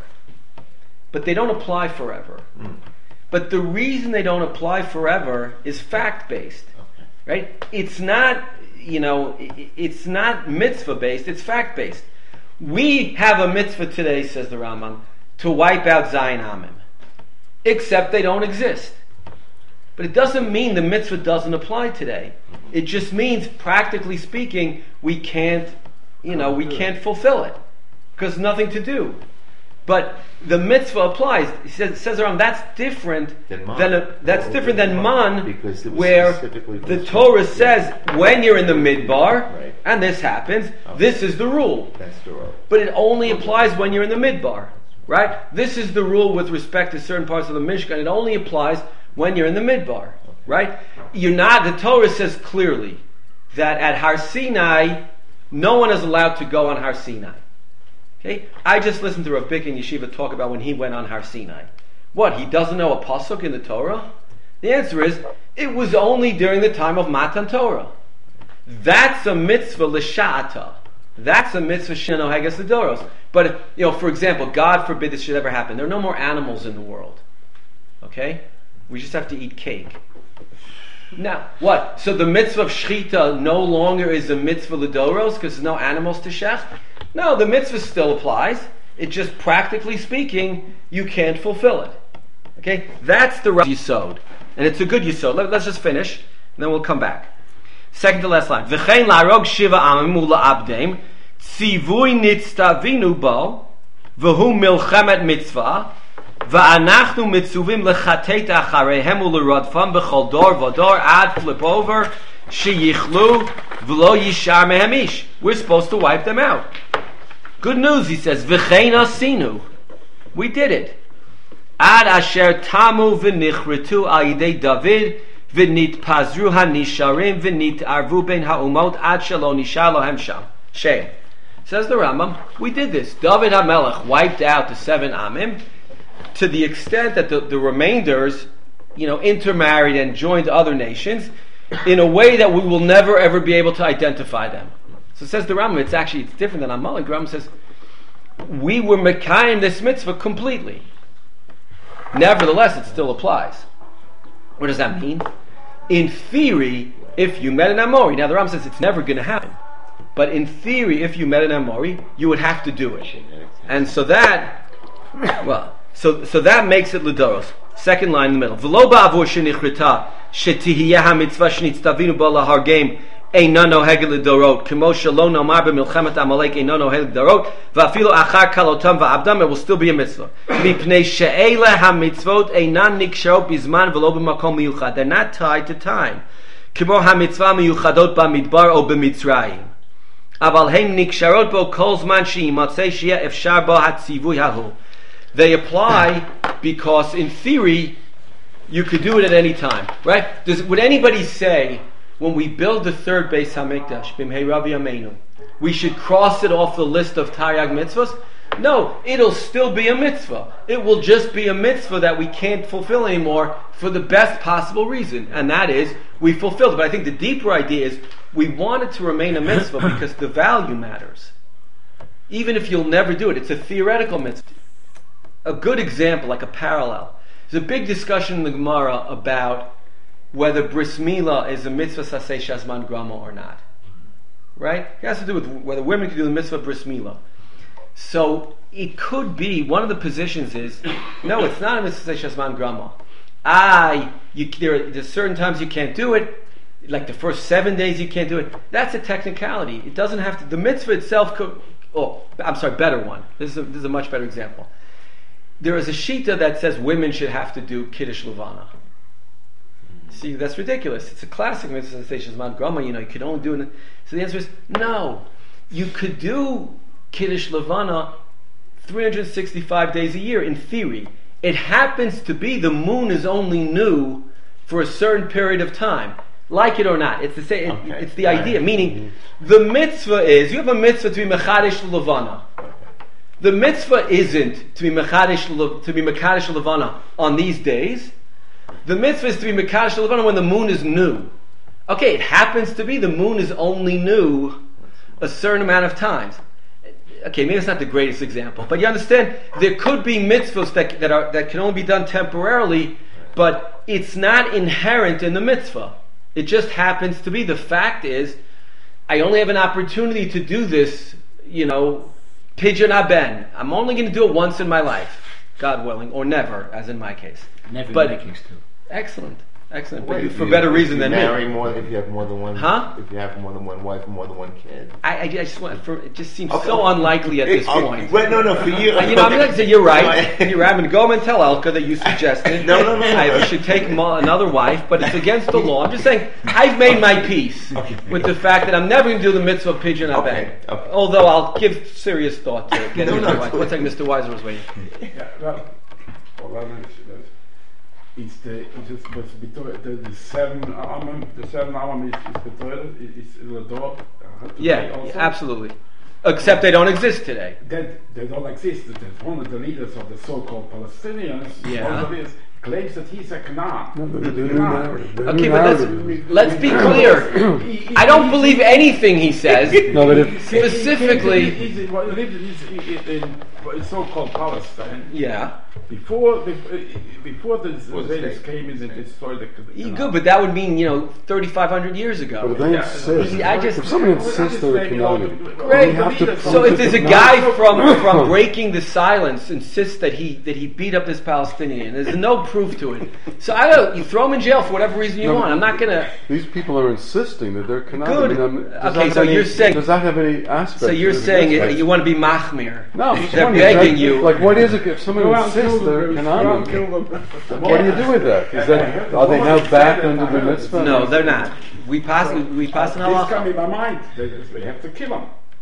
but they don't apply forever. Mm. But the reason they don't apply forever is fact-based. Okay. Right? It's not, you know, it's not mitzvah-based, it's fact-based. We have a mitzvah today, says the Rambam, to wipe out Zayin Amim. Except they don't exist. But it doesn't mean the mitzvah doesn't apply today. It just means, practically speaking, we can't, you know, we can't fulfill it. Because nothing to do. But the mitzvah applies. He says, says around that's different than, than a, that's well, different than man, because where the Torah says when you're in the midbar, right, and this happens, okay, this is the rule. That's the rule. But it only applies when you're in the midbar, right? This is the rule with respect to certain parts of the Mishkan. It only applies when you're in the midbar, okay, right? You're not. The Torah says clearly that at Har Sinai, no one is allowed to go on Har Sinai. Okay? I just listened to Rav Bick in Yeshiva talk about when he went on Har Sinai. What, he doesn't know a pasuk in the Torah? The answer is, it was only during the time of Matan Torah. That's a mitzvah l'sha'ata. That's a mitzvah shenoheges l'doros. But, you know, for example, God forbid this should ever happen. There are no more animals in the world. Okay? We just have to eat cake. Now, what? So the mitzvah of shechita no longer is a mitzvah l'doros because there's no animals to shech? No, the mitzvah still applies. It just, practically speaking, you can't fulfill it. Okay? That's the right yisod. And it's a good yisod. Let, let's just finish, and then we'll come back. Second to last line. V'chein la'arog shiva amim u'la'abdeim tzivui nitztavinu bo v'hu milchemet mitzvah v'anachnu mitzuvim lechatet achareihem u'lerodfam b'chol dor v'dor ad flip over sheyichlu v'lo yishar mehem ish. We're supposed to wipe them out. Good news, he says, V'chein asinu. We did it. Ad asher tamu v'nichritu al yidei David v'nit pazru hanisharim v'nit arvu ben ha'umot ad shelo nishar lohem sham. Shem. Says the Rambam, we did this. David HaMelech wiped out the seven Amim to the extent that the, the remainders, you know, intermarried and joined other nations in a way that we will never ever be able to identify them. So says the Rambam, it's actually it's different than Amalek. The Rambam says, we were mekayim this mitzvah completely. Nevertheless, it still applies. What does that mean? In theory, if you met an Amori, now the Rambam says it's never going to happen. But in theory, if you met an Amori, you would have to do it. And so that, well, so so that makes it Lidoros. Second line in the middle. V'lo ba'avur shenichrita shetihiyeh hamitzvah shenitztavinu bo lahargem eina noheged lidorot k'mo shelo nomar b'milchemet Amalek eina noheged lidorot v'afilu achar kalotam va'abdam, it will still be a mitzvah. Mipnei she'ele hamitzvot einan niksharot bizman v'lo b'makom miyuchad. They're not tied to time. K'mo hamitzvah miyuchadot b'midbar o b'mitzrayim. Aval heim niksharot bo kol zman she'imatzei she'eh efshar bo hatzivui hahu. They apply because, in theory, you could do it at any time, right? Does, would anybody say, when we build the third Beis Hamikdash, B'mhei Rabbi Yameinu, we should cross it off the list of Taryag mitzvahs? No, it'll still be a mitzvah. It will just be a mitzvah that we can't fulfill anymore for the best possible reason, and that is, we fulfilled it. But I think the deeper idea is, we want it to remain a mitzvah because the value matters. Even if you'll never do it, it's a theoretical mitzvah. A good example, like a parallel. There's a big discussion in the Gemara about whether bris milah is a mitzvah saseh shazman grama or not. Right? It has to do with whether women can do the mitzvah bris milah. So it could be, one of the positions is, no, it's not a mitzvah saseh shazman grama. Ah, you, there are there's certain times you can't do it, like the first seven days you can't do it. That's a technicality. It doesn't have to, the mitzvah itself could, oh, I'm sorry, better one. This is a, this is a much better example. There is a shita that says women should have to do Kiddush Levana. See, that's ridiculous. It's a classic mitzvah that says Shazman Grama, you know, you could only do it. So the answer is, no. You could do Kiddush Levana three hundred sixty-five days a year, in theory. It happens to be the moon is only new for a certain period of time. Like it or not. It's the same. Okay. It's the idea. Meaning, the mitzvah is, you have a mitzvah to be Mechadish Levana. The mitzvah isn't to be Mechadish to be Mekadesh Levana on these days. The mitzvah is to be Mekadesh Levana when the moon is new. Okay, it happens to be the moon is only new a certain amount of times. Okay, maybe it's not the greatest example, but you understand, there could be mitzvahs that, that are that can only be done temporarily, but it's not inherent in the mitzvah. It just happens to be. The fact is, I only have an opportunity to do this, you know, Pidyon Aben. I'm only going to do it once in my life, God willing, or never, as in my case. Never but, in my case too. Excellent, excellent. Wait, but for you, better reason than marry me. More if you have more than one. Huh? If you have more than one wife and more than one kid. I, I just want. For, it just seems Okay. so unlikely at this It- point. Wait, no, no, for you. Uh, you know, I'm going to say you're right. You're right. I'm going to go home and tell Elka that you suggested. No, no, no, no. I should take mo- another wife, but it's against the law. I'm just saying I've made my peace Okay. with the fact that I'm never going to do the mitzvah of Pidyon Aben. Okay, okay. Although I'll give serious thought to getting No, another no, wife. One second, Mister Weiser was waiting. Yeah, well, well, I mentioned that. It's the it's just what's between the, the seven arm the seven arm is is between it's the door. Uh, Yeah, also. absolutely. Except they don't exist today. That they don't exist. That one of the leaders of the so-called Palestinians, Yeah. one of this, claims that he's a Canaan. No, the, the, the new Canaan. narrative. The Okay, new but let's narrative is- let's be clear. He- he- I don't he- believe anything he says. No, but if Specifically- he, he, he, he lived in, in, in so-called Palestine. Yeah. Before before, before the Was it Israelis state? came in and destroyed the You Canaan. good, but that would mean, you know, thirty-five hundred years but ago. if they Yeah, insist, I just- if someone insists they're a Canaan, Great. we have to So prove if there's it a not. guy from from breaking the silence insists that he that he beat up this Palestinian, there's no proof to it. So I don't. You throw him in jail for whatever reason you No, want. I'm not gonna. These people are insisting that they're Canaan. Good. I mean, um, does Okay, that have so any- you're saying- does that have any aspect? So you're to the saying business? it, you want to be machmir? No, I'm just They're wondering, begging like, you. Like, what is it if someone Go out and kill insists they're them, go out and kill Canaan? them. What do you do with that? Is that are they now back under the mitzvah? No, they're not. We pass. We pass an This come halacha. in my mind. They, they have to kill him.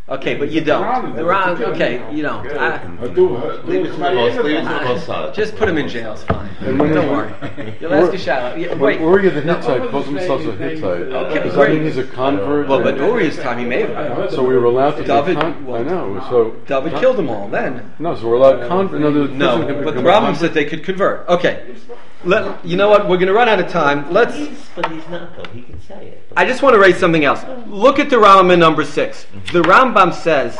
Okay, but you don't. The Ram, okay, you don't. I, Leave it to the boss. Leave it to the boss side. just put him in jail. It's fine. And when Don't he- worry. You'll ask a shout. Yeah, When wait. Uri the No. Hittite calls himself a Hittite, Okay, does that great. mean he's a convert? Well, but Uri's time he may have. So we were allowed to David- be con- well, I know. So David killed them all then. No, so we're allowed convert. No, the person No, can but the become a problem is convert. that they could convert. Okay. Let, you know what? We're going to run out of time. Let's. He's, but he's not though. He can say it. I just want to raise something else. Look at the Rambam in number six. The Rambam says,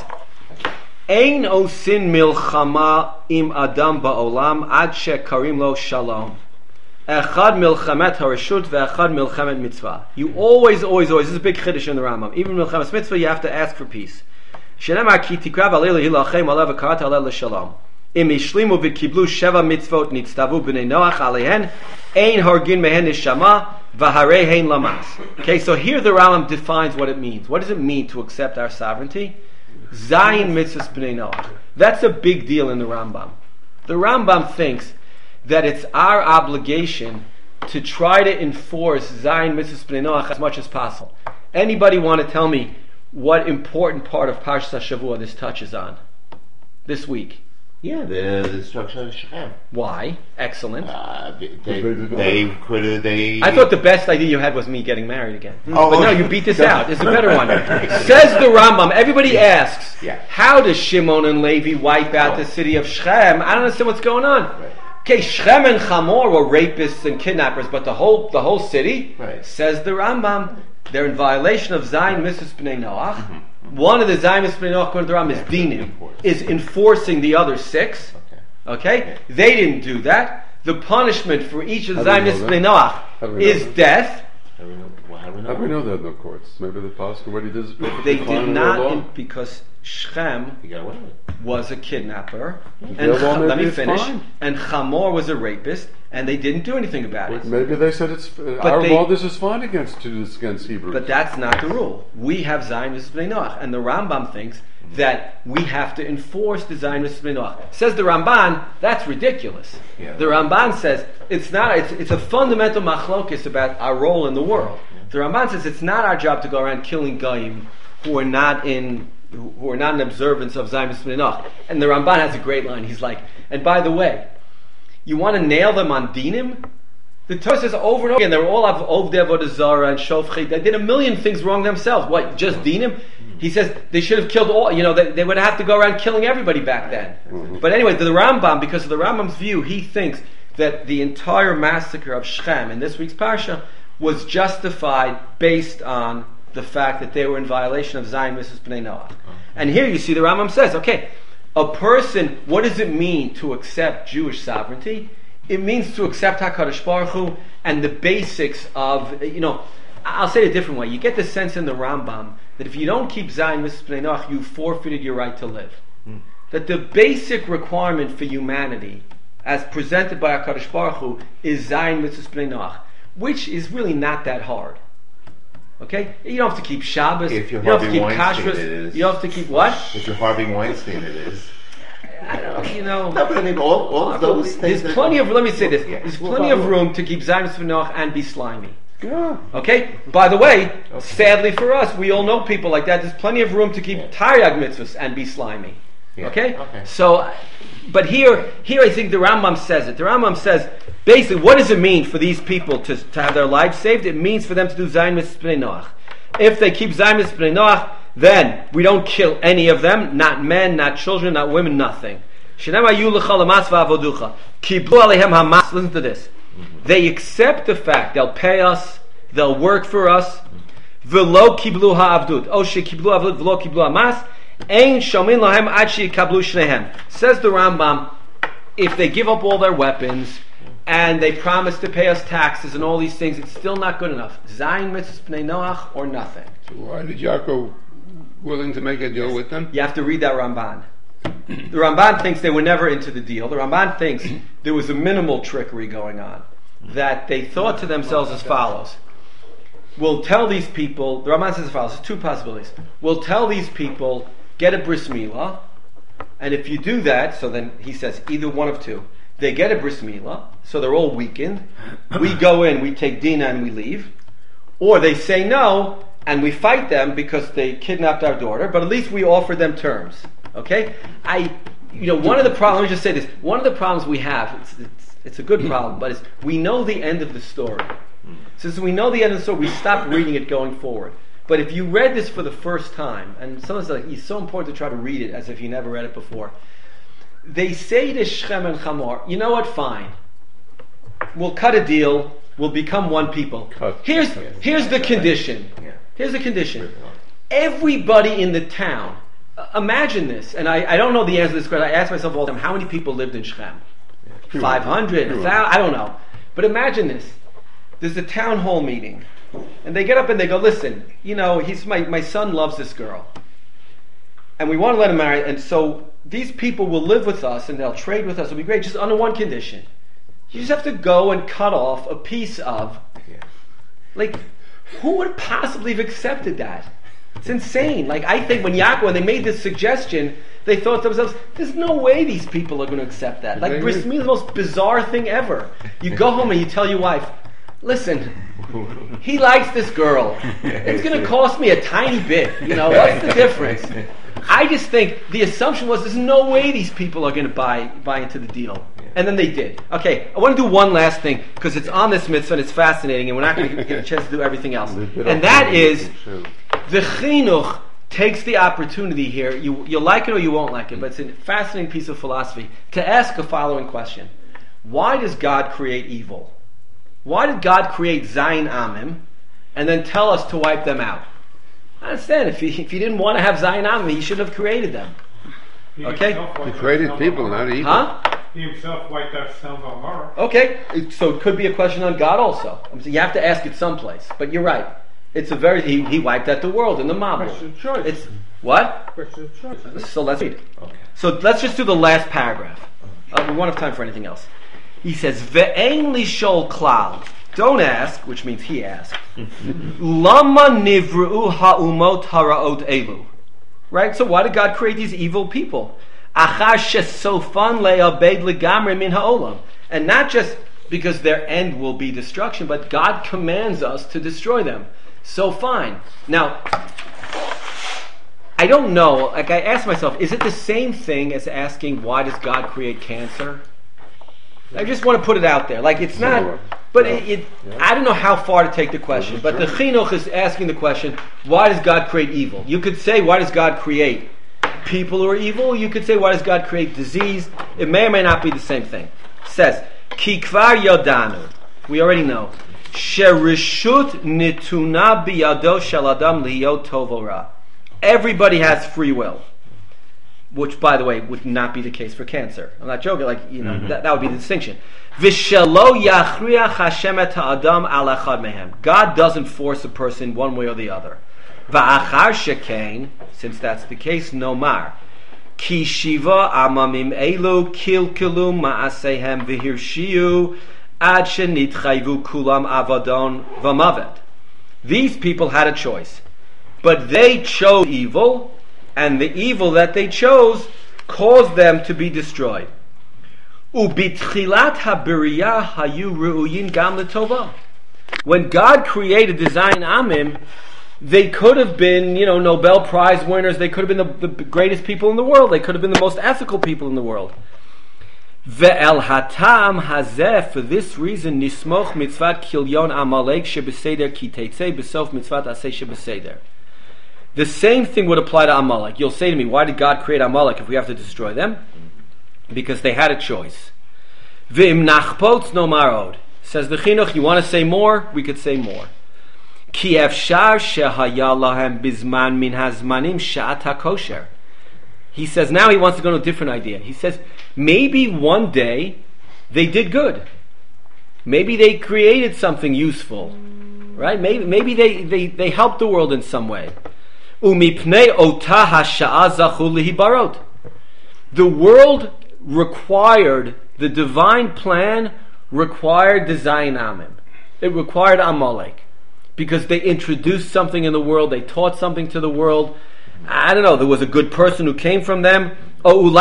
"Ein osin milchama im adam ba'olam ad shekarim lo shalom. Echad milchamet harashut ve'echad milchamet mitzvah." You always, always, always. This is a big chiddush in the Rambam. Even milchamet mitzvah, you have to ask for peace. Shenemar ki tikrav alei hilachem alev v'karat alei l'shalom. Im ishlimu v'kiblu sheva mitzvot nitztavu b'nei Noach aleihen ein hargin mehen neshama v'harei hein lamas. Okay, so here the Rambam defines what it means. What does it mean to accept our sovereignty? Zayin mitzvahs b'nei Noach. That's a big deal in the Rambam. The Rambam thinks that it's our obligation to try to enforce Zayin mitzvahs b'nei Noach as much as possible. Anybody want to tell me what important part of Parshas Shavua this touches on this week? Yeah, the, the destruction of Shechem. Why? Excellent. Uh, they They did they not. could have they. I thought the best idea you had was me getting married again. Oh, but no, okay. you beat this out. There's a better one. Says the Rambam. Everybody asks, Yeah. how does Shimon and Levi wipe out the city of Shechem? I don't understand what's going on. Right. Okay, Shechem and Chamor were rapists and kidnappers, but the whole the whole city, Right. says the Rambam, they're in violation of Zayin Mitzvahs B'nai Noach. One of the Zayin Mitzvahs B'nai Noach, according to the Rambam, is dinim, is enforcing the other six. Okay? They didn't do that. The punishment for each of the How Zayin do we know Mitzvahs B'nai How do Noach we know is that? death. How do we know? Well, how do we know? How do we know that in the courts? Maybe the pastor, what he did is perfectly They fine did in their not, law. in, because Shechem You got away with it. was a kidnapper, and their law, Cha- let maybe me it's finish. fine. And Chamor was a rapist, and they didn't do anything about it. Maybe they said it's our they- law. This is fine against to this against Hebrews. But that's not the rule. We have Zayin Mitzvahs B'nai Noach, and the Rambam thinks that we have to enforce the Zayin Mitzvahs B'nai Noach. Says the Ramban, that's ridiculous. Yeah. The Ramban says it's not. It's, it's a fundamental machlokes about our role in the world. The Ramban says it's not our job to go around killing goyim who are not in who are not in observance of Zayin Mitzvahs B'nai Noach. And the Ramban has a great line. He's like, and by the way, you want to nail them on dinim? The Torah says over and over again, they were all have Ovdei Avodah Zarah and Shofchei. They did a million things wrong themselves. What, just dinim? He says they should have killed all, you know, they, they would have to go around killing everybody back then. Mm-hmm. But anyway, the Rambam, because of the Rambam's view, he thinks that the entire massacre of Shechem in this week's Parsha was justified based on the fact that they were in violation of Zayin Mitzvahs B'nai Noach. And here you see the Rambam says, okay, a person, what does it mean to accept Jewish sovereignty? It means to accept HaKadosh Baruch Hu and the basics of, you know, I'll say it a different way. You get the sense in the Rambam that if you don't keep Zayin Mitzvahs B'nai Noach, you forfeited your right to live. Mm. That the basic requirement for humanity, as presented by HaKadosh Baruch Hu, is Zayin Mitzvahs B'nai Noach, which is really not that hard. Okay? You don't have to keep Shabbos. If you're you don't have to Harvey keep Weinstein, kashrus. it is. You don't have to keep what? If you're Harvey Weinstein, it is. I don't, you know. No, but I mean, all, all of those things. There's that- plenty of, let me say this, Yeah. there's plenty of room to keep Zayin Mitzvahs B'nai Noach and be slimy. yeah. Okay? By the way, sadly for us, we all know people like that. There's plenty of room to keep Yeah. Taryag mitzvahs and be slimy. Yeah. Okay? Okay. So, but here, here I think the Rambam says it. The Rambam says, basically, what does it mean for these people to, to have their lives saved? It means for them to do Zayin Mitzvahs B'nai Noach. If they keep Zayin Mitzvahs B'nai Noach, then we don't kill any of them, not men, not children, not women, nothing. Listen to this. They accept the fact they'll pay us, they'll work for us. V'lo kiblu ha'avdut. O shekiblu ha'avdut v'lo kiblu ha'mas. Ein shomin lahem ad sheyikablu shnehem. Says the Rambam, if they give up all their weapons and they promise to pay us taxes and all these things, it's still not good enough. Zayin Mitzvahs B'nai Noach or nothing. So why did Yaakov willing to make a deal with them? You have to read that Ramban. The Ramban thinks they were never into the deal. The Ramban thinks there was a minimal trickery going on. That they thought to themselves as follows. We'll tell these people, the Ramban says as follows, there's two possibilities. We'll tell these people, get a bris milah, and if you do that, so then he says either one of two. They get a bris milah, so they're all weakened. We go in, we take Dina and we leave. Or they say no, and we fight them because they kidnapped our daughter, but at least we offered them terms. Okay? I, you know, one of the problems, let me just say this, one of the problems we have, it's, it's, it's a good problem, but it's, we know the end of the story. Since we know the end of the story, we stop reading it going forward. But if you read this for the first time, and sometimes like, it's so important to try to read it as if you never read it before, they say to Shechem and Hamor, you know what, fine. We'll cut a deal, we'll become one people. Here's, here's the condition. Here's the condition. Everybody in the town, uh, imagine this, and I, I don't know the answer to this question. I ask myself all the time, how many people lived in Shechem? five hundred, one thousand, I don't know. But imagine this. There's a town hall meeting. And they get up and they go, listen, you know, he's my, my son loves this girl. And we want to let him marry. And so these people will live with us and they'll trade with us. It'll be great, just under one condition. You just have to go and cut off a piece of... Like, who would possibly have accepted that? It's insane. Like, I think when Yaakov, when they made this suggestion, they thought to themselves, there's no way these people are going to accept that. Like, bris milah is the most bizarre thing ever. You go home and you tell your wife, listen, he likes this girl. It's going to cost me a tiny bit. You know, what's the difference? I just think the assumption was there's no way these people are going to buy buy into the deal. And then they did. Okay, I want to do one last thing because it's on this mitzvah and it's fascinating and we're not going to get a chance to do everything else. And that is the chinuch takes the opportunity here. You, you'll like it or you won't like it, but it's a fascinating piece of philosophy to ask a following question. Why does God create evil? Why did God create Zayin Amim and then tell us to wipe them out? I understand. If he, if he didn't want to have Zayin Amim, he shouldn't have created them. He Okay? He created people, not evil. Huh? He himself wiped out Sodom and Gomorrah. Okay. So it could be a question on God also. I mean, you have to ask it someplace. But you're right. It's a very... He, he wiped out the world in the Mabul. Question of choice. It's... What? Question of choice. So let's read. Okay. So let's just do the last paragraph. Uh, we won't have time for anything else. He says, Ve'ein lishol klal. Don't ask, which means he asked. Lama nivru ha'umot hara'ot elu. Right? So why did God create these evil people? Achar shesofan le'abed legamre min ha'olam. And not just because their end will be destruction, but God commands us to destroy them. So fine. Now, I don't know, like I asked myself, is it the same thing as asking why does God create cancer? I just want to put it out there. Like it's not, but it, it I don't know how far to take the question, but the chinuch is asking the question, why does God create evil? You could say, why does God create people who are evil? You could say, why does God create disease? It may or may not be the same thing. It says, Ki kvar yodanu. We already know. Sherishut nituna biyado shel adam liyot tov o ra. Everybody has free will. Which, by the way, would not be the case for cancer. I'm not joking. Like, you know, mm-hmm. that, that would be the distinction. V'shelo yachriach Hashem et ha'adam al echad mehem. God doesn't force a person one way or the other. Va'achar shekain, since that's the case, nomar. Ki shiva amamim elu kilkilu ma'asehem v'hirshiu ad shenitchayvu kulam avadon v'mavet. These people had a choice, but they chose evil, and the evil that they chose caused them to be destroyed. Ubitchilat habiriyah hayu ru'uyin gam letova. When God created the Zayin Amim, they could have been, you know, Nobel Prize winners. They could have been the, the greatest people in the world. They could have been the most ethical people in the world. Ve'el hatam hazeh, for this reason, nismoch mitzvat kilyon amalek shebeseder ki teitzei besof mitzvat aseh shebeseder. The same thing would apply to Amalek. You'll say to me, why did God create Amalek if we have to destroy them? Because they had a choice. V'im nachpotz no marod. Says the chinuch, you want to say more? We could say more. Ki efshar shehaya lahem bizman min hazmanim sha'at hakosher. He says, now he wants to go to a different idea. He says, maybe one day they did good. Maybe they created something useful. Right? Maybe, maybe they, they, they helped the world in some way. The world required, the divine plan required the Zayin Amim. It required Amalek. Because they introduced something in the world, they taught something to the world. I don't know, there was a good person who came from them. No,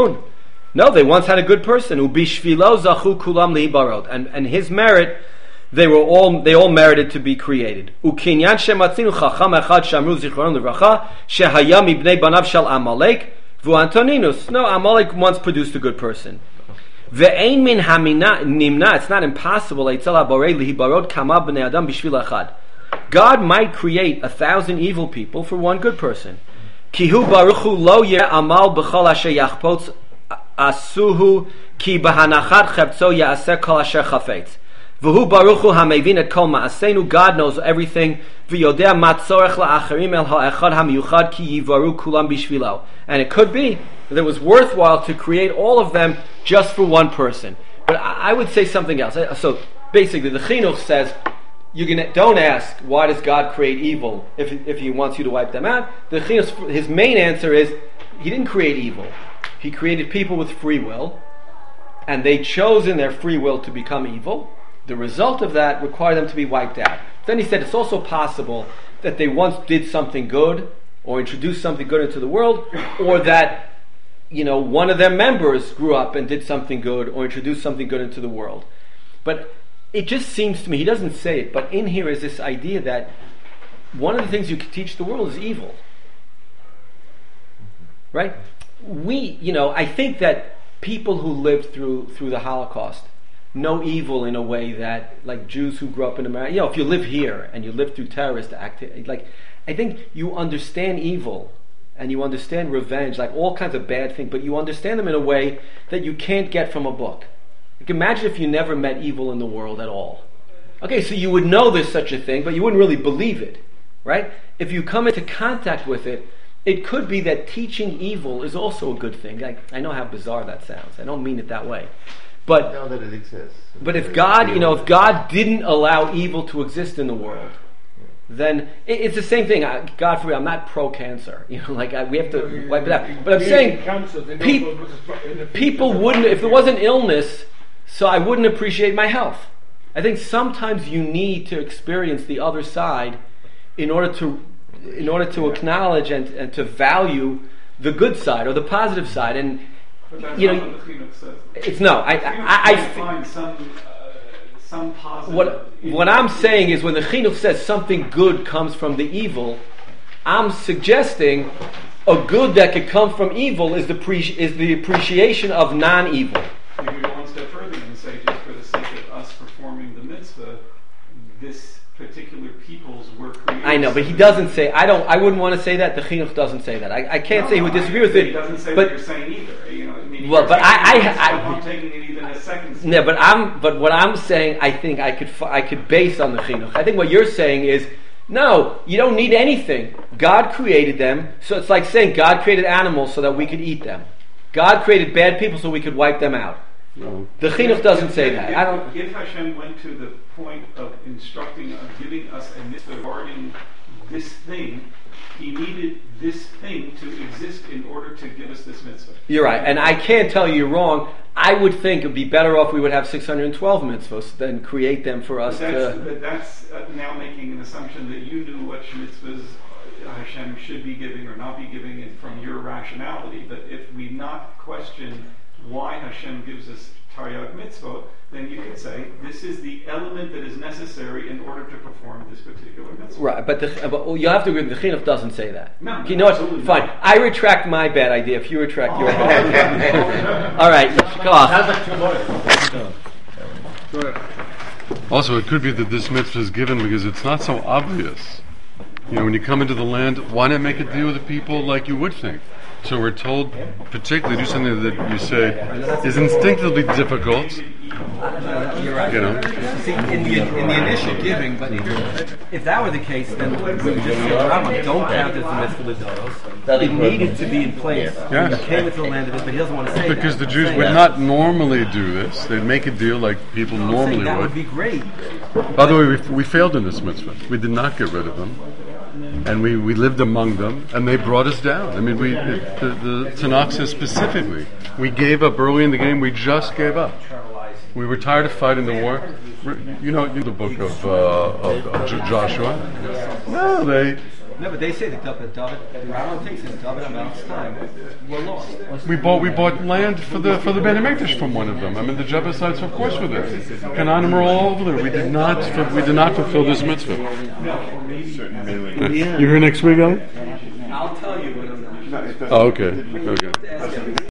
they once had a good person. And, and his merit, They were all they all merited to be created. Ukinyan shematzinu chacham echad shamru zichronon levracha shehaya mibnei banav shel Amalek v'Antoninus. No, Amalek once produced a good person. Ve'ein min hamina nimna. It's not impossible. Eitzel haborei lihibarod kama bnei adam bishvil echad. God might create a thousand evil people for one good person. Kihu baruchu lo yeh amal b'chol asher yachpotz asuhu ki b'hanachat cheptzo ya'aseh kol asher chafetz. V'hu baruchu hamevin et kol ma'asenu. God knows everything. V'yodea matzorech la'acherim el ha'echad hamiyuchad ki yivaru kulam bishvilo. And it could be that it was worthwhile to create all of them just for one person. But I, I would say something else. So basically, the Chinuch says, you can, don't ask, why does God create evil if, if He wants you to wipe them out? The Chinuch, his main answer is, He didn't create evil. He created people with free will, and they chose in their free will to become evil. The result of that required them to be wiped out. Then he said it's also possible that they once did something good or introduced something good into the world, or that, you know, one of their members grew up and did something good or introduced something good into the world. But it just seems to me, he doesn't say it, but in here is this idea that one of the things you can teach the world is evil. Right? We, you know, I think that people who lived through through the Holocaust know evil in a way that, like Jews who grew up in America, you know, if you live here and you live through terrorist activity, like, I think you understand evil and you understand revenge, like all kinds of bad things, but you understand them in a way that you can't get from a book. Like, imagine if you never met evil in the world at all. Okay, so you would know there's such a thing, but you wouldn't really believe it, right? If you come into contact with it, it could be that teaching evil is also a good thing. Like, I know how bizarre that sounds. I don't mean it that way. But know that it exists. But if God, you know, if God didn't allow evil to exist in the world, then it, it's the same thing. I, God forbid, I'm not pro-cancer. You know, like I, we have to wipe it out. But I'm saying pe- people wouldn't, if there wasn't illness, so I wouldn't appreciate my health. I think sometimes you need to experience the other side in order to, in order to acknowledge and, and to value the good side or the positive side. And But that's you not know, what the Chinuch says. it's no. I, The Chinuch I, I, might I find some, uh, some positive. what what I'm saying is when the Chinuch says something good comes from the evil, I'm suggesting a good that could come from evil is the pre- is the appreciation of non-evil. Maybe go one step further and say, just for the sake of us performing the mitzvah, this particular peoples were created. I know, but he doesn't say. I don't. I wouldn't want to say that. The Chinuch doesn't say that. I, I can't No, say he would no, disagree I- with it. He doesn't say but what you're saying either. You know, I mean, Well, you're but taking I- it I- as I- step, I'm taking it even a second step. no, but I'm. But what I'm saying, I think I could. I could base on the Chinuch. I think what you're saying is, no, you don't need anything. God created them, so it's like saying God created animals so that we could eat them. God created bad people so we could wipe them out. No. The Chinuch doesn't say If- that. If, I don't. if Hashem went to the point of instructing, of giving us a mitzvah regarding this thing, He needed this thing to exist in order to give us this mitzvah. You're right, and I can't tell you you're wrong. I would think it would be better off we would have six hundred twelve mitzvahs than create them for us But that's, to. but that's uh, now making an assumption that you knew what mitzvahs Hashem should be giving or not be giving it from your rationality. But if we not question why Hashem gives us Taryag mitzvah, then you could say this is the element that is necessary in order to perform this particular mitzvah. Right, but, the, but you have to agree. The Chinuch doesn't say that. No, no, you know what? absolutely Fine. not. I retract my bad idea. If you retract your Oh, bad idea. okay. All right, go off. Sounds like two lawyers. Also, it could be that this mitzvah is given because it's not so obvious. You know, when you come into the land, why not make a deal with the people like you would think? So we're told, particularly, do something that you say is instinctively difficult. You're right. You know, See, in the in the initial giving, but if that were the case, then we would just say, Rambam, don't count as the mitzvah l'doros. It needed to be in place. Yes. He came into the land of it, but he doesn't want to say because that. the Jews Saying would that. not normally do this. They'd make a deal like people I'm saying normally that would would. be great. By the way, we, we failed in this mitzvah. We did not get rid of them. And we, we lived among them, and they brought us down. I mean, we it, the, the Tanakh says specifically, we gave up early in the game, we just gave up. We were tired of fighting the war. You know, you know the book of, uh, of, of Joshua? No, they No, but they say that David, David, the Rambam thinks it's David Amel's time. We're lost. We bought we bought land for the for the Beit HaMikdash from one of them. I mean, the Jebusites, of course, were there. Cananim were all over there. We did not we did not fulfill this mitzvah. You here next week, Alan? I'll tell you when I'm not. Oh, okay, okay.